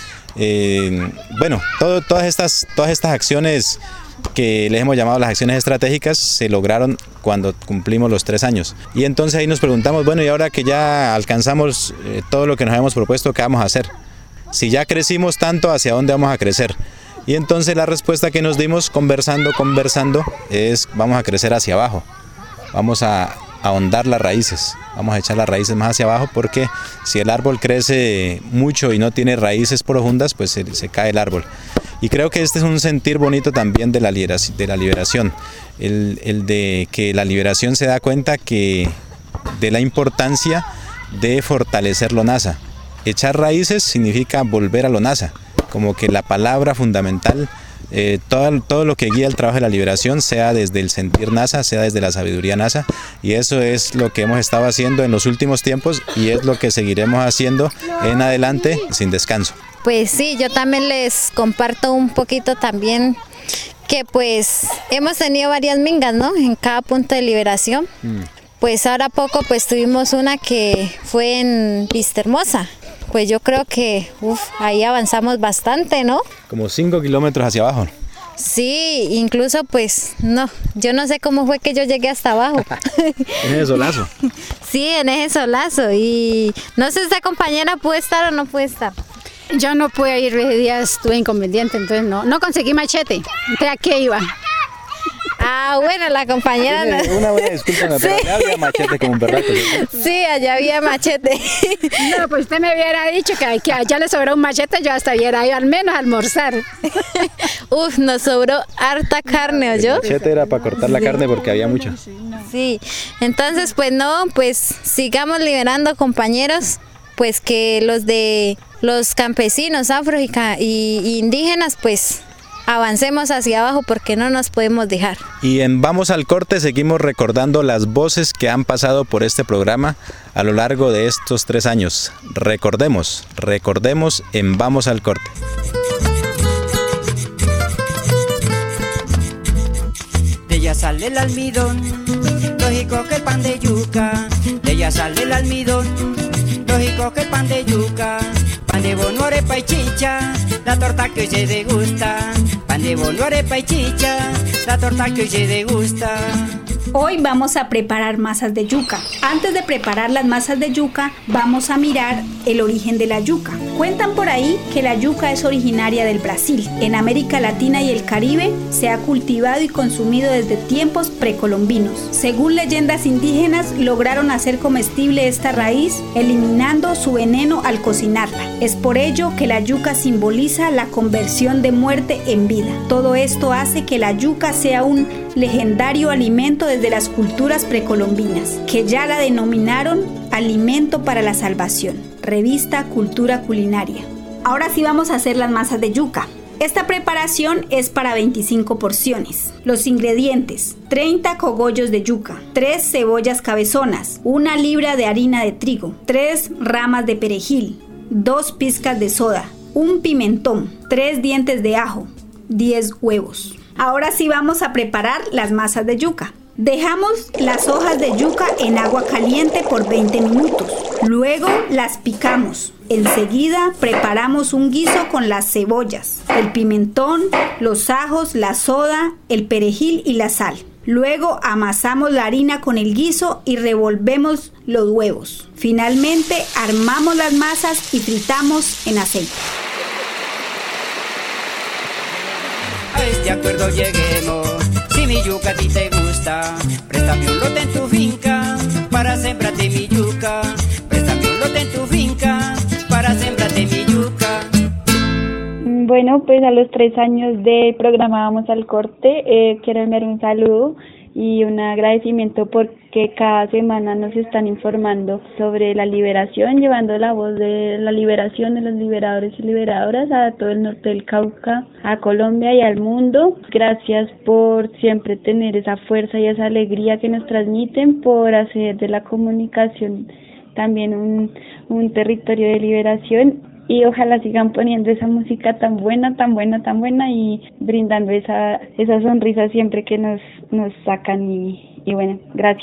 bueno, todas estas acciones que les hemos llamado las acciones estratégicas se lograron cuando cumplimos los 3 años. Y entonces ahí nos preguntamos, bueno, y ahora que ya alcanzamos todo lo que nos habíamos propuesto, ¿qué vamos a hacer? Si ya crecimos tanto, ¿hacia dónde vamos a crecer? Y entonces la respuesta que nos dimos conversando es vamos a crecer hacia abajo, vamos a ahondar las raíces, vamos a echar las raíces más hacia abajo, porque si el árbol crece mucho y no tiene raíces profundas, pues se cae el árbol. Y creo que este es un sentir bonito también de la liberación, el de que la liberación se da cuenta de la importancia de fortalecer lo Nasa. Echar raíces significa volver a lo Nasa, como que la palabra fundamental, todo lo que guía el trabajo de la liberación, sea desde el sentir Nasa, sea desde la sabiduría Nasa, y eso es lo que hemos estado haciendo en los últimos tiempos y es lo que seguiremos haciendo en adelante sin descanso. Pues sí, yo también les comparto un poquito también que pues hemos tenido varias mingas, ¿no? En cada punto de liberación. Pues ahora poco pues tuvimos una que fue en Vistahermosa. Pues yo creo que ahí avanzamos bastante, ¿no? Como 5 kilómetros hacia abajo. Sí, incluso pues no, yo no sé cómo fue que yo llegué hasta abajo. En ese solazo. Sí, en ese solazo. Y no sé si esta compañera puede estar o no puede estar. Yo no pude ir, ese día estuve inconveniente, entonces no conseguí machete. Entonces, ¿a qué iba? Bueno, la compañera... Una buena disculpa, pero allá había machete como un berraco. Sí, allá había machete. No, pues usted me hubiera dicho que allá le sobró un machete, yo hasta hubiera ido al menos a almorzar. Uf, nos sobró harta carne, ¿oyó? El machete era para cortar la carne porque había mucho. Sí, entonces pues no, pues sigamos liberando, compañeros, pues que los campesinos afro y indígenas pues avancemos hacia abajo porque no nos podemos dejar. Y en Vamos al Corte seguimos recordando las voces que han pasado por este programa a lo largo de estos 3 años. Recordemos en Vamos al Corte. De ella sale el almidón, lógico que el pan de yuca. De ella sale el almidón, lógico que el pan de yuca. Pan de bono, arepa y chicha, la torta que hoy se degusta. Pan de bono, arepa y chicha, la torta que hoy se degusta. Hoy vamos a preparar masas de yuca. Antes de preparar las masas de yuca, vamos a mirar el origen de la yuca. Cuentan por ahí que la yuca es originaria del Brasil. En América Latina y el Caribe se ha cultivado y consumido desde tiempos precolombinos. Según leyendas indígenas, lograron hacer comestible esta raíz, eliminando su veneno al cocinarla. Es por ello que la yuca simboliza la conversión de muerte en vida. Todo esto hace que la yuca sea un legendario alimento desde las culturas precolombinas, que ya la denominaron alimento para la salvación. Revista Cultura Culinaria. Ahora sí vamos a hacer las masas de yuca. Esta preparación es para 25 porciones. Los ingredientes: 30 cogollos de yuca, 3 cebollas cabezonas, 1 libra de harina de trigo, 3 ramas de perejil, 2 pizcas de soda, 1 pimentón, 3 dientes de ajo, 10 huevos. Ahora sí vamos a preparar las masas de yuca. Dejamos las hojas de yuca en agua caliente por 20 minutos. Luego las picamos. Enseguida preparamos un guiso con las cebollas, el pimentón, los ajos, la soda, el perejil y la sal. Luego amasamos la harina con el guiso y revolvemos los huevos. Finalmente armamos las masas y fritamos en aceite. A este acuerdo lleguemos, si mi yuca a ti te gusta, préstame un lote en tu finca para sembrarte mi yuca. Préstame un lote en tu finca para sembrarte mi yuca. Bueno, pues a los 3 años de programa Vamos al Corte, quiero enviar un saludo y un agradecimiento porque cada semana nos están informando sobre la liberación, llevando la voz de la liberación de los liberadores y liberadoras a todo el norte del Cauca, a Colombia y al mundo. Gracias por siempre tener esa fuerza y esa alegría que nos transmiten, por hacer de la comunicación también un territorio de liberación. Y ojalá sigan poniendo esa música tan buena y brindando esa sonrisa siempre que nos sacan y bueno, gracias.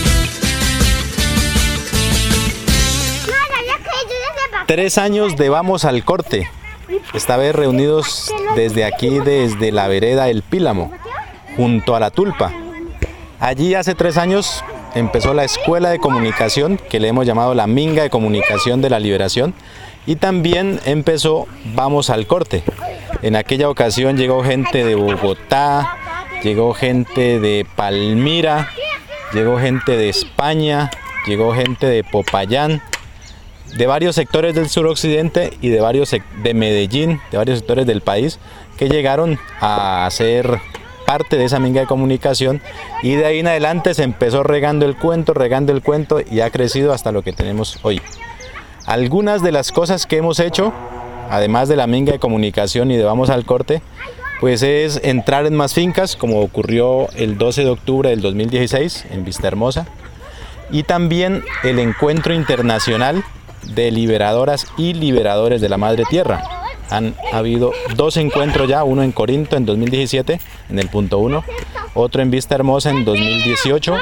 3 años de Vamos al Corte, esta vez reunidos desde aquí, desde la vereda El Pílamo, junto a la Tulpa. Allí hace 3 años empezó la Escuela de Comunicación, que le hemos llamado la Minga de Comunicación de la Liberación, y también empezó Vamos al Corte. En aquella ocasión llegó gente de Bogotá, llegó gente de Palmira, llegó gente de España, llegó gente de Popayán, de varios sectores del suroccidente y de Medellín, de varios sectores del país, que llegaron a ser parte de esa minga de comunicación, y de ahí en adelante se empezó regando el cuento y ha crecido hasta lo que tenemos hoy. Algunas de las cosas que hemos hecho, además de la minga de comunicación y de Vamos al Corte, pues es entrar en más fincas, como ocurrió el 12 de octubre del 2016 en Vistahermosa, y también el Encuentro Internacional de Liberadoras y Liberadores de la Madre Tierra. Han habido 2 encuentros ya, uno en Corinto en 2017, en el punto 1, otro en Vistahermosa en 2018,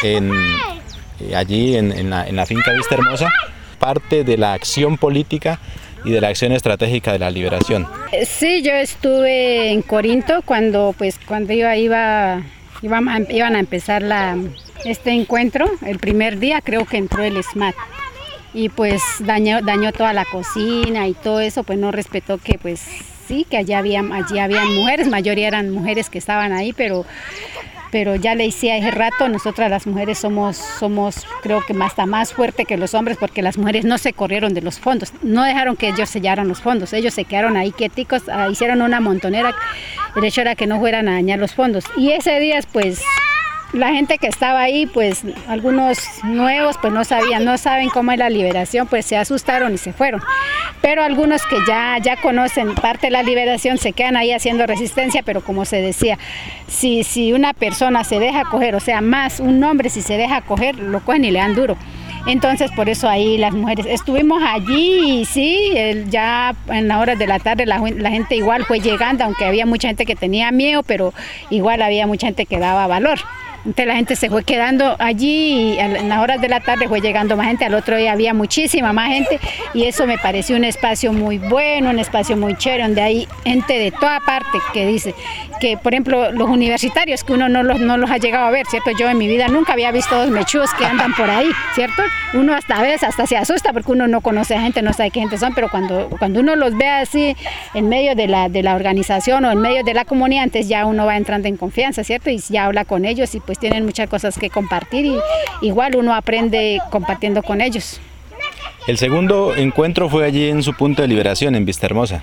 allí en la finca Vistahermosa, parte de la acción política y de la acción estratégica de la liberación. Sí, yo estuve en Corinto cuando iban a empezar este encuentro. El primer día creo que entró el SMAT y pues dañó toda la cocina y todo eso, pues no respetó que pues sí, que allí habían mujeres, mayoría eran mujeres que estaban ahí, pero pero ya le hice hace rato. Nosotras las mujeres somos creo que hasta más fuerte que los hombres, porque las mujeres no se corrieron de los fondos, no dejaron que ellos sellaran los fondos, ellos se quedaron ahí quieticos, hicieron una montonera, el hecho era que no fueran a dañar los fondos. Y ese día pues la gente que estaba ahí, pues algunos nuevos pues no saben cómo es la liberación, pues se asustaron y se fueron. Pero algunos que ya conocen parte de la liberación se quedan ahí haciendo resistencia, pero como se decía, si una persona se deja coger, o sea, más un hombre si se deja coger, lo cogen y le dan duro. Entonces por eso ahí las mujeres estuvimos allí y sí, ya en las horas de la tarde la gente igual fue llegando, aunque había mucha gente que tenía miedo, pero igual había mucha gente que daba valor. Entonces la gente se fue quedando allí y en las horas de la tarde fue llegando más gente, al otro día había muchísima más gente y eso me pareció un espacio muy bueno, un espacio muy chévere, donde hay gente de toda parte que dice que, por ejemplo, los universitarios, que uno no los ha llegado a ver, ¿cierto? Yo en mi vida nunca había visto dos mechudos que andan por ahí, ¿cierto? Uno a veces hasta se asusta porque uno no conoce a gente, no sabe qué gente son, pero cuando uno los ve así en medio de la organización o en medio de la comunidad, entonces ya uno va entrando en confianza, ¿cierto? Y ya habla con ellos y pues tienen muchas cosas que compartir y igual uno aprende compartiendo con ellos. El segundo encuentro fue allí en su punto de liberación, en Vistahermosa.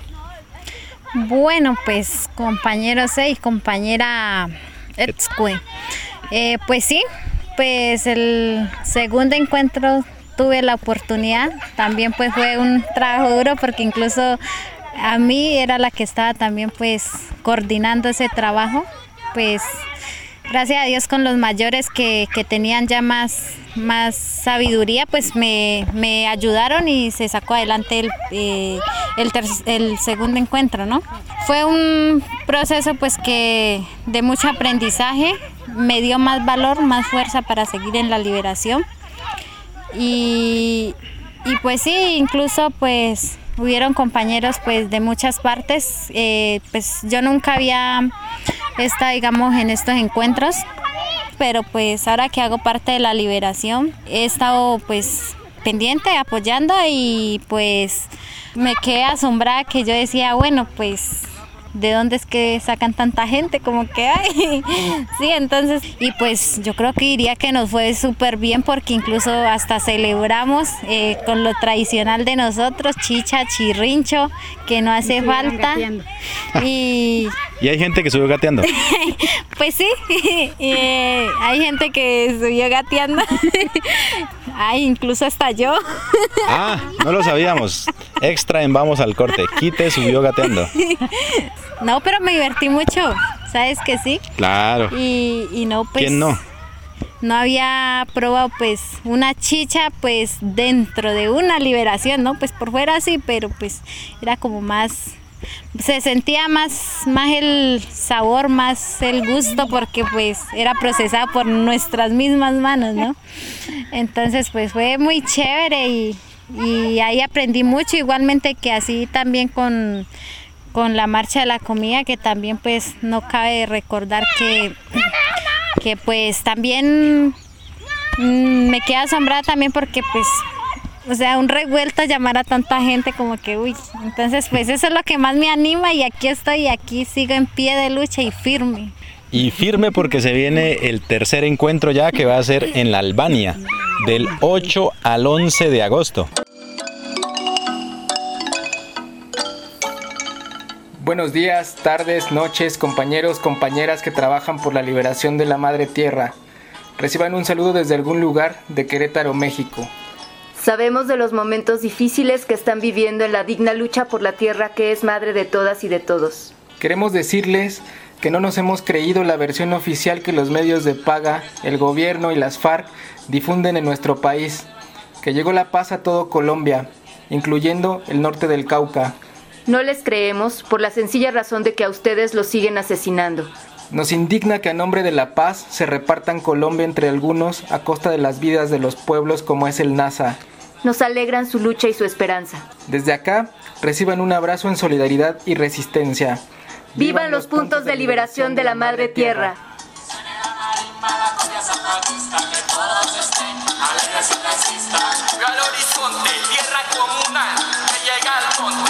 Bueno, pues compañeros y compañera Etzcue, pues sí, pues el segundo encuentro tuve la oportunidad, también pues fue un trabajo duro porque incluso a mí era la que estaba también pues coordinando ese trabajo, pues gracias a Dios con los mayores que tenían ya más sabiduría, pues me ayudaron y se sacó adelante el segundo encuentro, ¿no? Fue un proceso pues que de mucho aprendizaje, me dio más valor, más fuerza para seguir en la liberación y pues sí, incluso pues hubieron compañeros pues de muchas partes, pues yo nunca había estado, digamos, en estos encuentros, pero pues ahora que hago parte de la liberación he estado pues pendiente, apoyando y pues me quedé asombrada que yo decía, bueno, pues ¿de dónde es que sacan tanta gente? Como que hay. Sí, entonces, y pues yo creo que diría que nos fue súper bien porque incluso hasta celebramos con lo tradicional de nosotros, chicha, chirrincho, que no hace falta. Y hay gente que subió gateando. Pues sí, hay gente que subió gateando. Ay, incluso hasta yo. Ah, no lo sabíamos. Extra en Vamos al Corte. Quite subió gateando. No, pero me divertí mucho, ¿sabes que sí? Claro. Y no, pues... ¿Quién no? No había probado pues una chicha pues dentro de una liberación, ¿no? Pues por fuera sí, pero pues era como más... Se sentía más el sabor, más el gusto porque pues era procesado por nuestras mismas manos, ¿no? Entonces pues fue muy chévere y ahí aprendí mucho, igualmente que así también con la marcha de la comida, que también pues no cabe recordar que pues también me quedé asombrada también porque pues, o sea, un revuelto llamar a tanta gente como que uy, entonces pues eso es lo que más me anima y aquí estoy, aquí sigo en pie de lucha y firme. Y firme porque se viene el tercer encuentro ya, que va a ser en la Albania, del 8 al 11 de agosto. Buenos días, tardes, noches, compañeros, compañeras que trabajan por la liberación de la Madre Tierra. Reciban un saludo desde algún lugar de Querétaro, México. Sabemos de los momentos difíciles que están viviendo en la digna lucha por la tierra que es madre de todas y de todos. Queremos decirles que no nos hemos creído la versión oficial que los medios de paga, el gobierno y las FARC difunden en nuestro país, que llegó la paz a todo Colombia, incluyendo el norte del Cauca. No les creemos por la sencilla razón de que a ustedes los siguen asesinando. Nos indigna que a nombre de la paz se repartan Colombia entre algunos a costa de las vidas de los pueblos como es el Nasa. Nos alegran su lucha y su esperanza. Desde acá, reciban un abrazo en solidaridad y resistencia. ¡Vivan los puntos de liberación de la Madre Tierra! Al horizonte, tierra comunal, que llega al monte,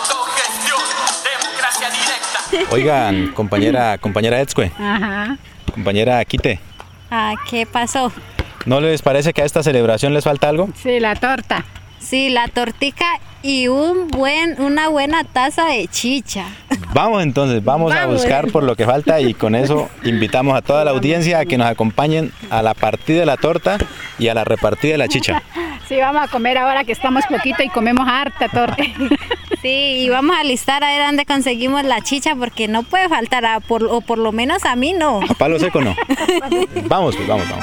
autogestión, democracia directa. Oigan, compañera Etzcue. Ajá. Compañera Quite, ¿Qué pasó? ¿no les parece que a esta celebración les falta algo? Sí, la torta. Sí, la tortica y una buena taza de chicha. Vamos entonces, vamos a buscar por lo que falta y con eso invitamos a toda la audiencia a que nos acompañen a la partida de la torta y a la repartida de la chicha. Sí, vamos a comer ahora que estamos poquito y comemos harta torta. Sí, y vamos a listar a ver dónde conseguimos la chicha porque no puede faltar, o por lo menos a mí no. A palo seco no. Vamos, pues vamos.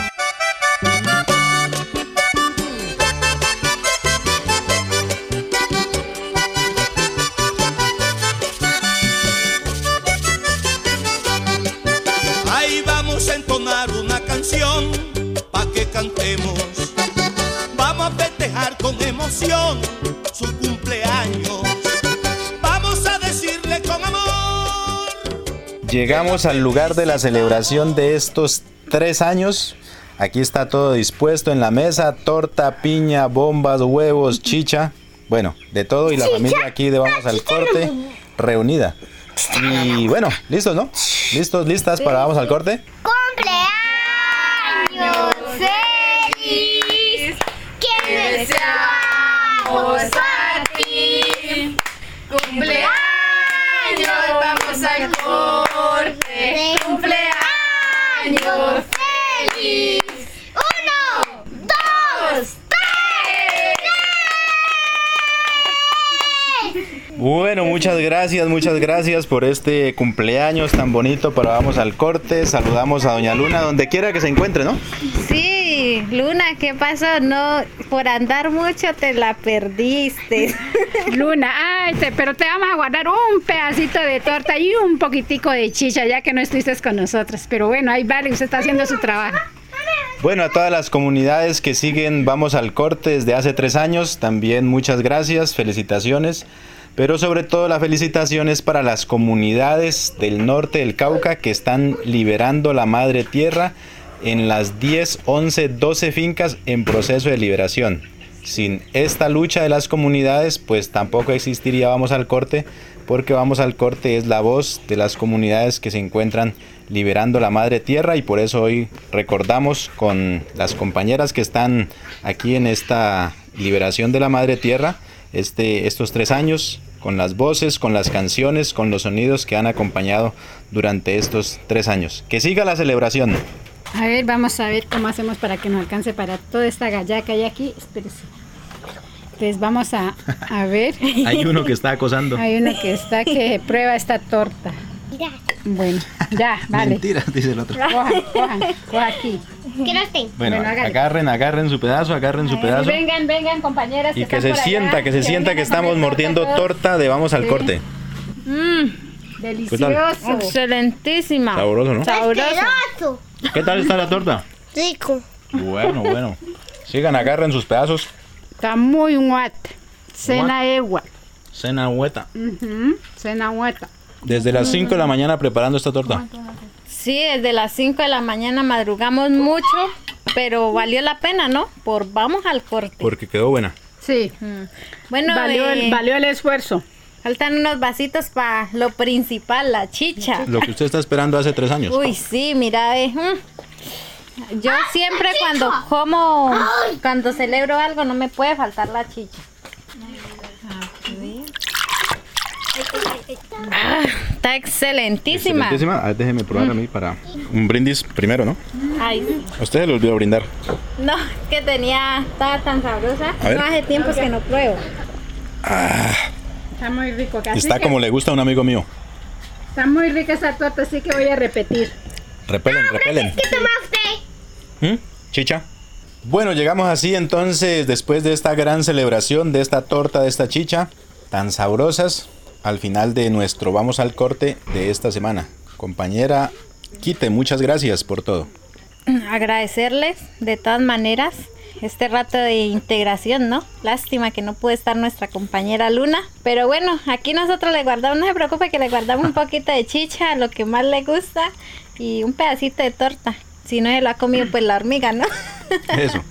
Ahí vamos a entonar una canción pa' que cantemos. Vamos a festejar con emoción su cumpleaños. Vamos a decirle con amor. Llegamos al lugar de la celebración de estos 3 años. Aquí está todo dispuesto en la mesa: torta, piña, bombas, huevos, chicha. Bueno, de todo, y la familia aquí de Vamos al Corte reunida. Y bueno, ¿listos, no? ¿Listos, listas para Vamos al Corte? ¡Cumpleaños feliz! ¡Que deseamos a ti! ¡Cumpleaños! ¡Vamos al corte! ¡Cumpleaños feliz! 1, 2, 3. Bueno, muchas gracias por este cumpleaños tan bonito para Vamos al Corte. Saludamos a doña Luna, donde quiera que se encuentre, ¿no? Sí, Luna, ¿qué pasó? No, por andar mucho te la perdiste. Luna, pero te vamos a guardar un pedacito de torta y un poquitico de chicha, ya que no estuviste con nosotros. Pero bueno, ahí vale, usted está haciendo su trabajo. Bueno, a todas las comunidades que siguen Vamos al Corte desde hace 3 años, también muchas gracias, felicitaciones. Pero sobre todo la felicitación es para las comunidades del norte del Cauca que están liberando la madre tierra en las 10, 11, 12 fincas en proceso de liberación. Sin esta lucha de las comunidades, pues tampoco existiría Vamos al Corte, porque Vamos al Corte es la voz de las comunidades que se encuentran liberando la madre tierra, y por eso hoy recordamos con las compañeras que están aquí en esta liberación de la madre tierra estos 3 años, con las voces, con las canciones, con los sonidos que han acompañado durante estos 3 años. Que siga la celebración. A ver, vamos a ver cómo hacemos para que nos alcance para toda esta gallá que hay aquí. Espérese. Entonces vamos a ver. Hay uno que está acosando. Hay uno que prueba esta torta. Bueno, ya, vale. Mentira, dice el otro. Cojan aquí. Bueno, agarren su pedazo, Vengan, compañeras. Y que se sienta que estamos mordiendo torta de Vamos al Corte. Delicioso. Excelentísima. Sabroso, ¿no? Sabroso. ¿Qué tal está la torta? Rico. Bueno. Sigan, agarren sus pedazos. Está muy guata. Cena egua. Cena hueta. Cena hueta. Desde las 5 de la mañana preparando esta torta. Sí, desde las 5 de la mañana madrugamos mucho, pero valió la pena, ¿no? Vamos al Corte. Porque quedó buena. Sí. Bueno, valió el esfuerzo. Faltan unos vasitos para lo principal, la chicha. Lo que usted está esperando hace 3 años. Uy, sí, mira, yo siempre cuando celebro algo, no me puede faltar la chicha. Está excelentísima. Déjeme probar a mí para un brindis primero, ¿no? Ay. A usted se le olvidó brindar. No, que estaba tan sabrosa. No hace tiempo que no pruebo. Está muy rico. Está como le gusta a un amigo mío. Está muy rica esa torta, así que voy a repetir. Repelen. ¿Qué tomaste? Chicha. Bueno, llegamos así entonces, después de esta gran celebración, de esta torta, de esta chicha, tan sabrosas, al final de nuestro Vamos al Corte de esta semana. Compañera Quite, muchas gracias por todo. Agradecerles de todas maneras este rato de integración, ¿no? Lástima que no puede estar nuestra compañera Luna, pero bueno, aquí nosotros le guardamos, no se preocupe que le guardamos un poquito de chicha, lo que más le gusta, y un pedacito de torta. Si no se lo ha comido pues la hormiga, ¿no? Eso.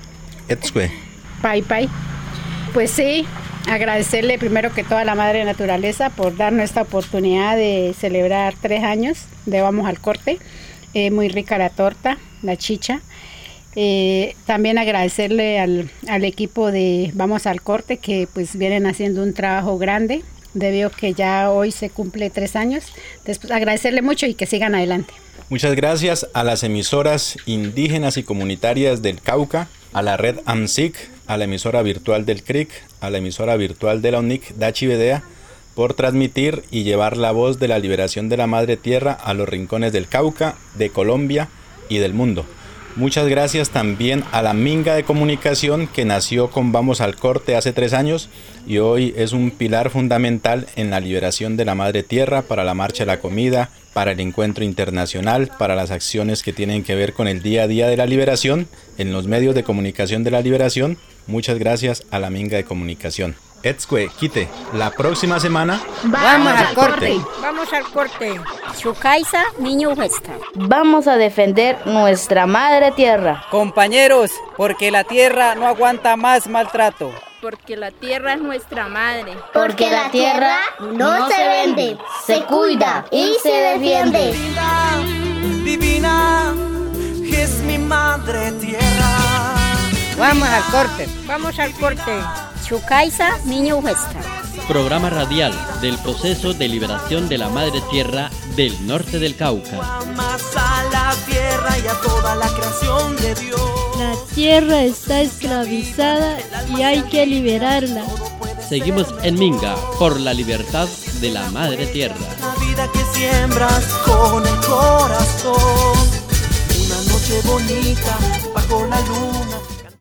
Pai. Pues sí, agradecerle primero que todo a la Madre Naturaleza por darnos esta oportunidad de celebrar 3 años de Vamos al Corte. Muy rica la torta, la chicha. También agradecerle al equipo de Vamos al Corte, que pues vienen haciendo un trabajo grande, debido a que ya hoy se cumple 3 años. Después agradecerle mucho y que sigan adelante. Muchas gracias a las emisoras indígenas y comunitarias del Cauca, a la red AMSIC, a la emisora virtual del CRIC, a la emisora virtual de la UNIC Dachivedea, por transmitir y llevar la voz de la liberación de la Madre Tierra a los rincones del Cauca, de Colombia y del mundo. Muchas gracias también a la Minga de Comunicación, que nació con Vamos al Corte hace 3 años y hoy es un pilar fundamental en la liberación de la Madre Tierra, para la Marcha de la Comida, para el Encuentro Internacional, para las acciones que tienen que ver con el día a día de la liberación, en los medios de comunicación de la liberación. Muchas gracias a la Minga de Comunicación. Etzcue, Quite, la próxima semana Vamos al corte. Vamos al corte. Chucaisa, niño Huesta. Vamos a defender nuestra madre tierra. Compañeros, porque la tierra no aguanta más maltrato. Porque la tierra es nuestra madre. Porque la tierra no se vende, se cuida y se defiende. Divina, es mi madre tierra. Vamos al corte. Vamos al corte. Chucaisa, niño Huesta. Programa radial del proceso de liberación de la Madre Tierra del norte del Cauca. Más a la tierra y a toda la creación de Dios. La tierra está esclavizada y hay que liberarla. Seguimos en Minga por la libertad de la Madre Tierra. La vida que siembras con el corazón. Una noche bonita bajo la luna.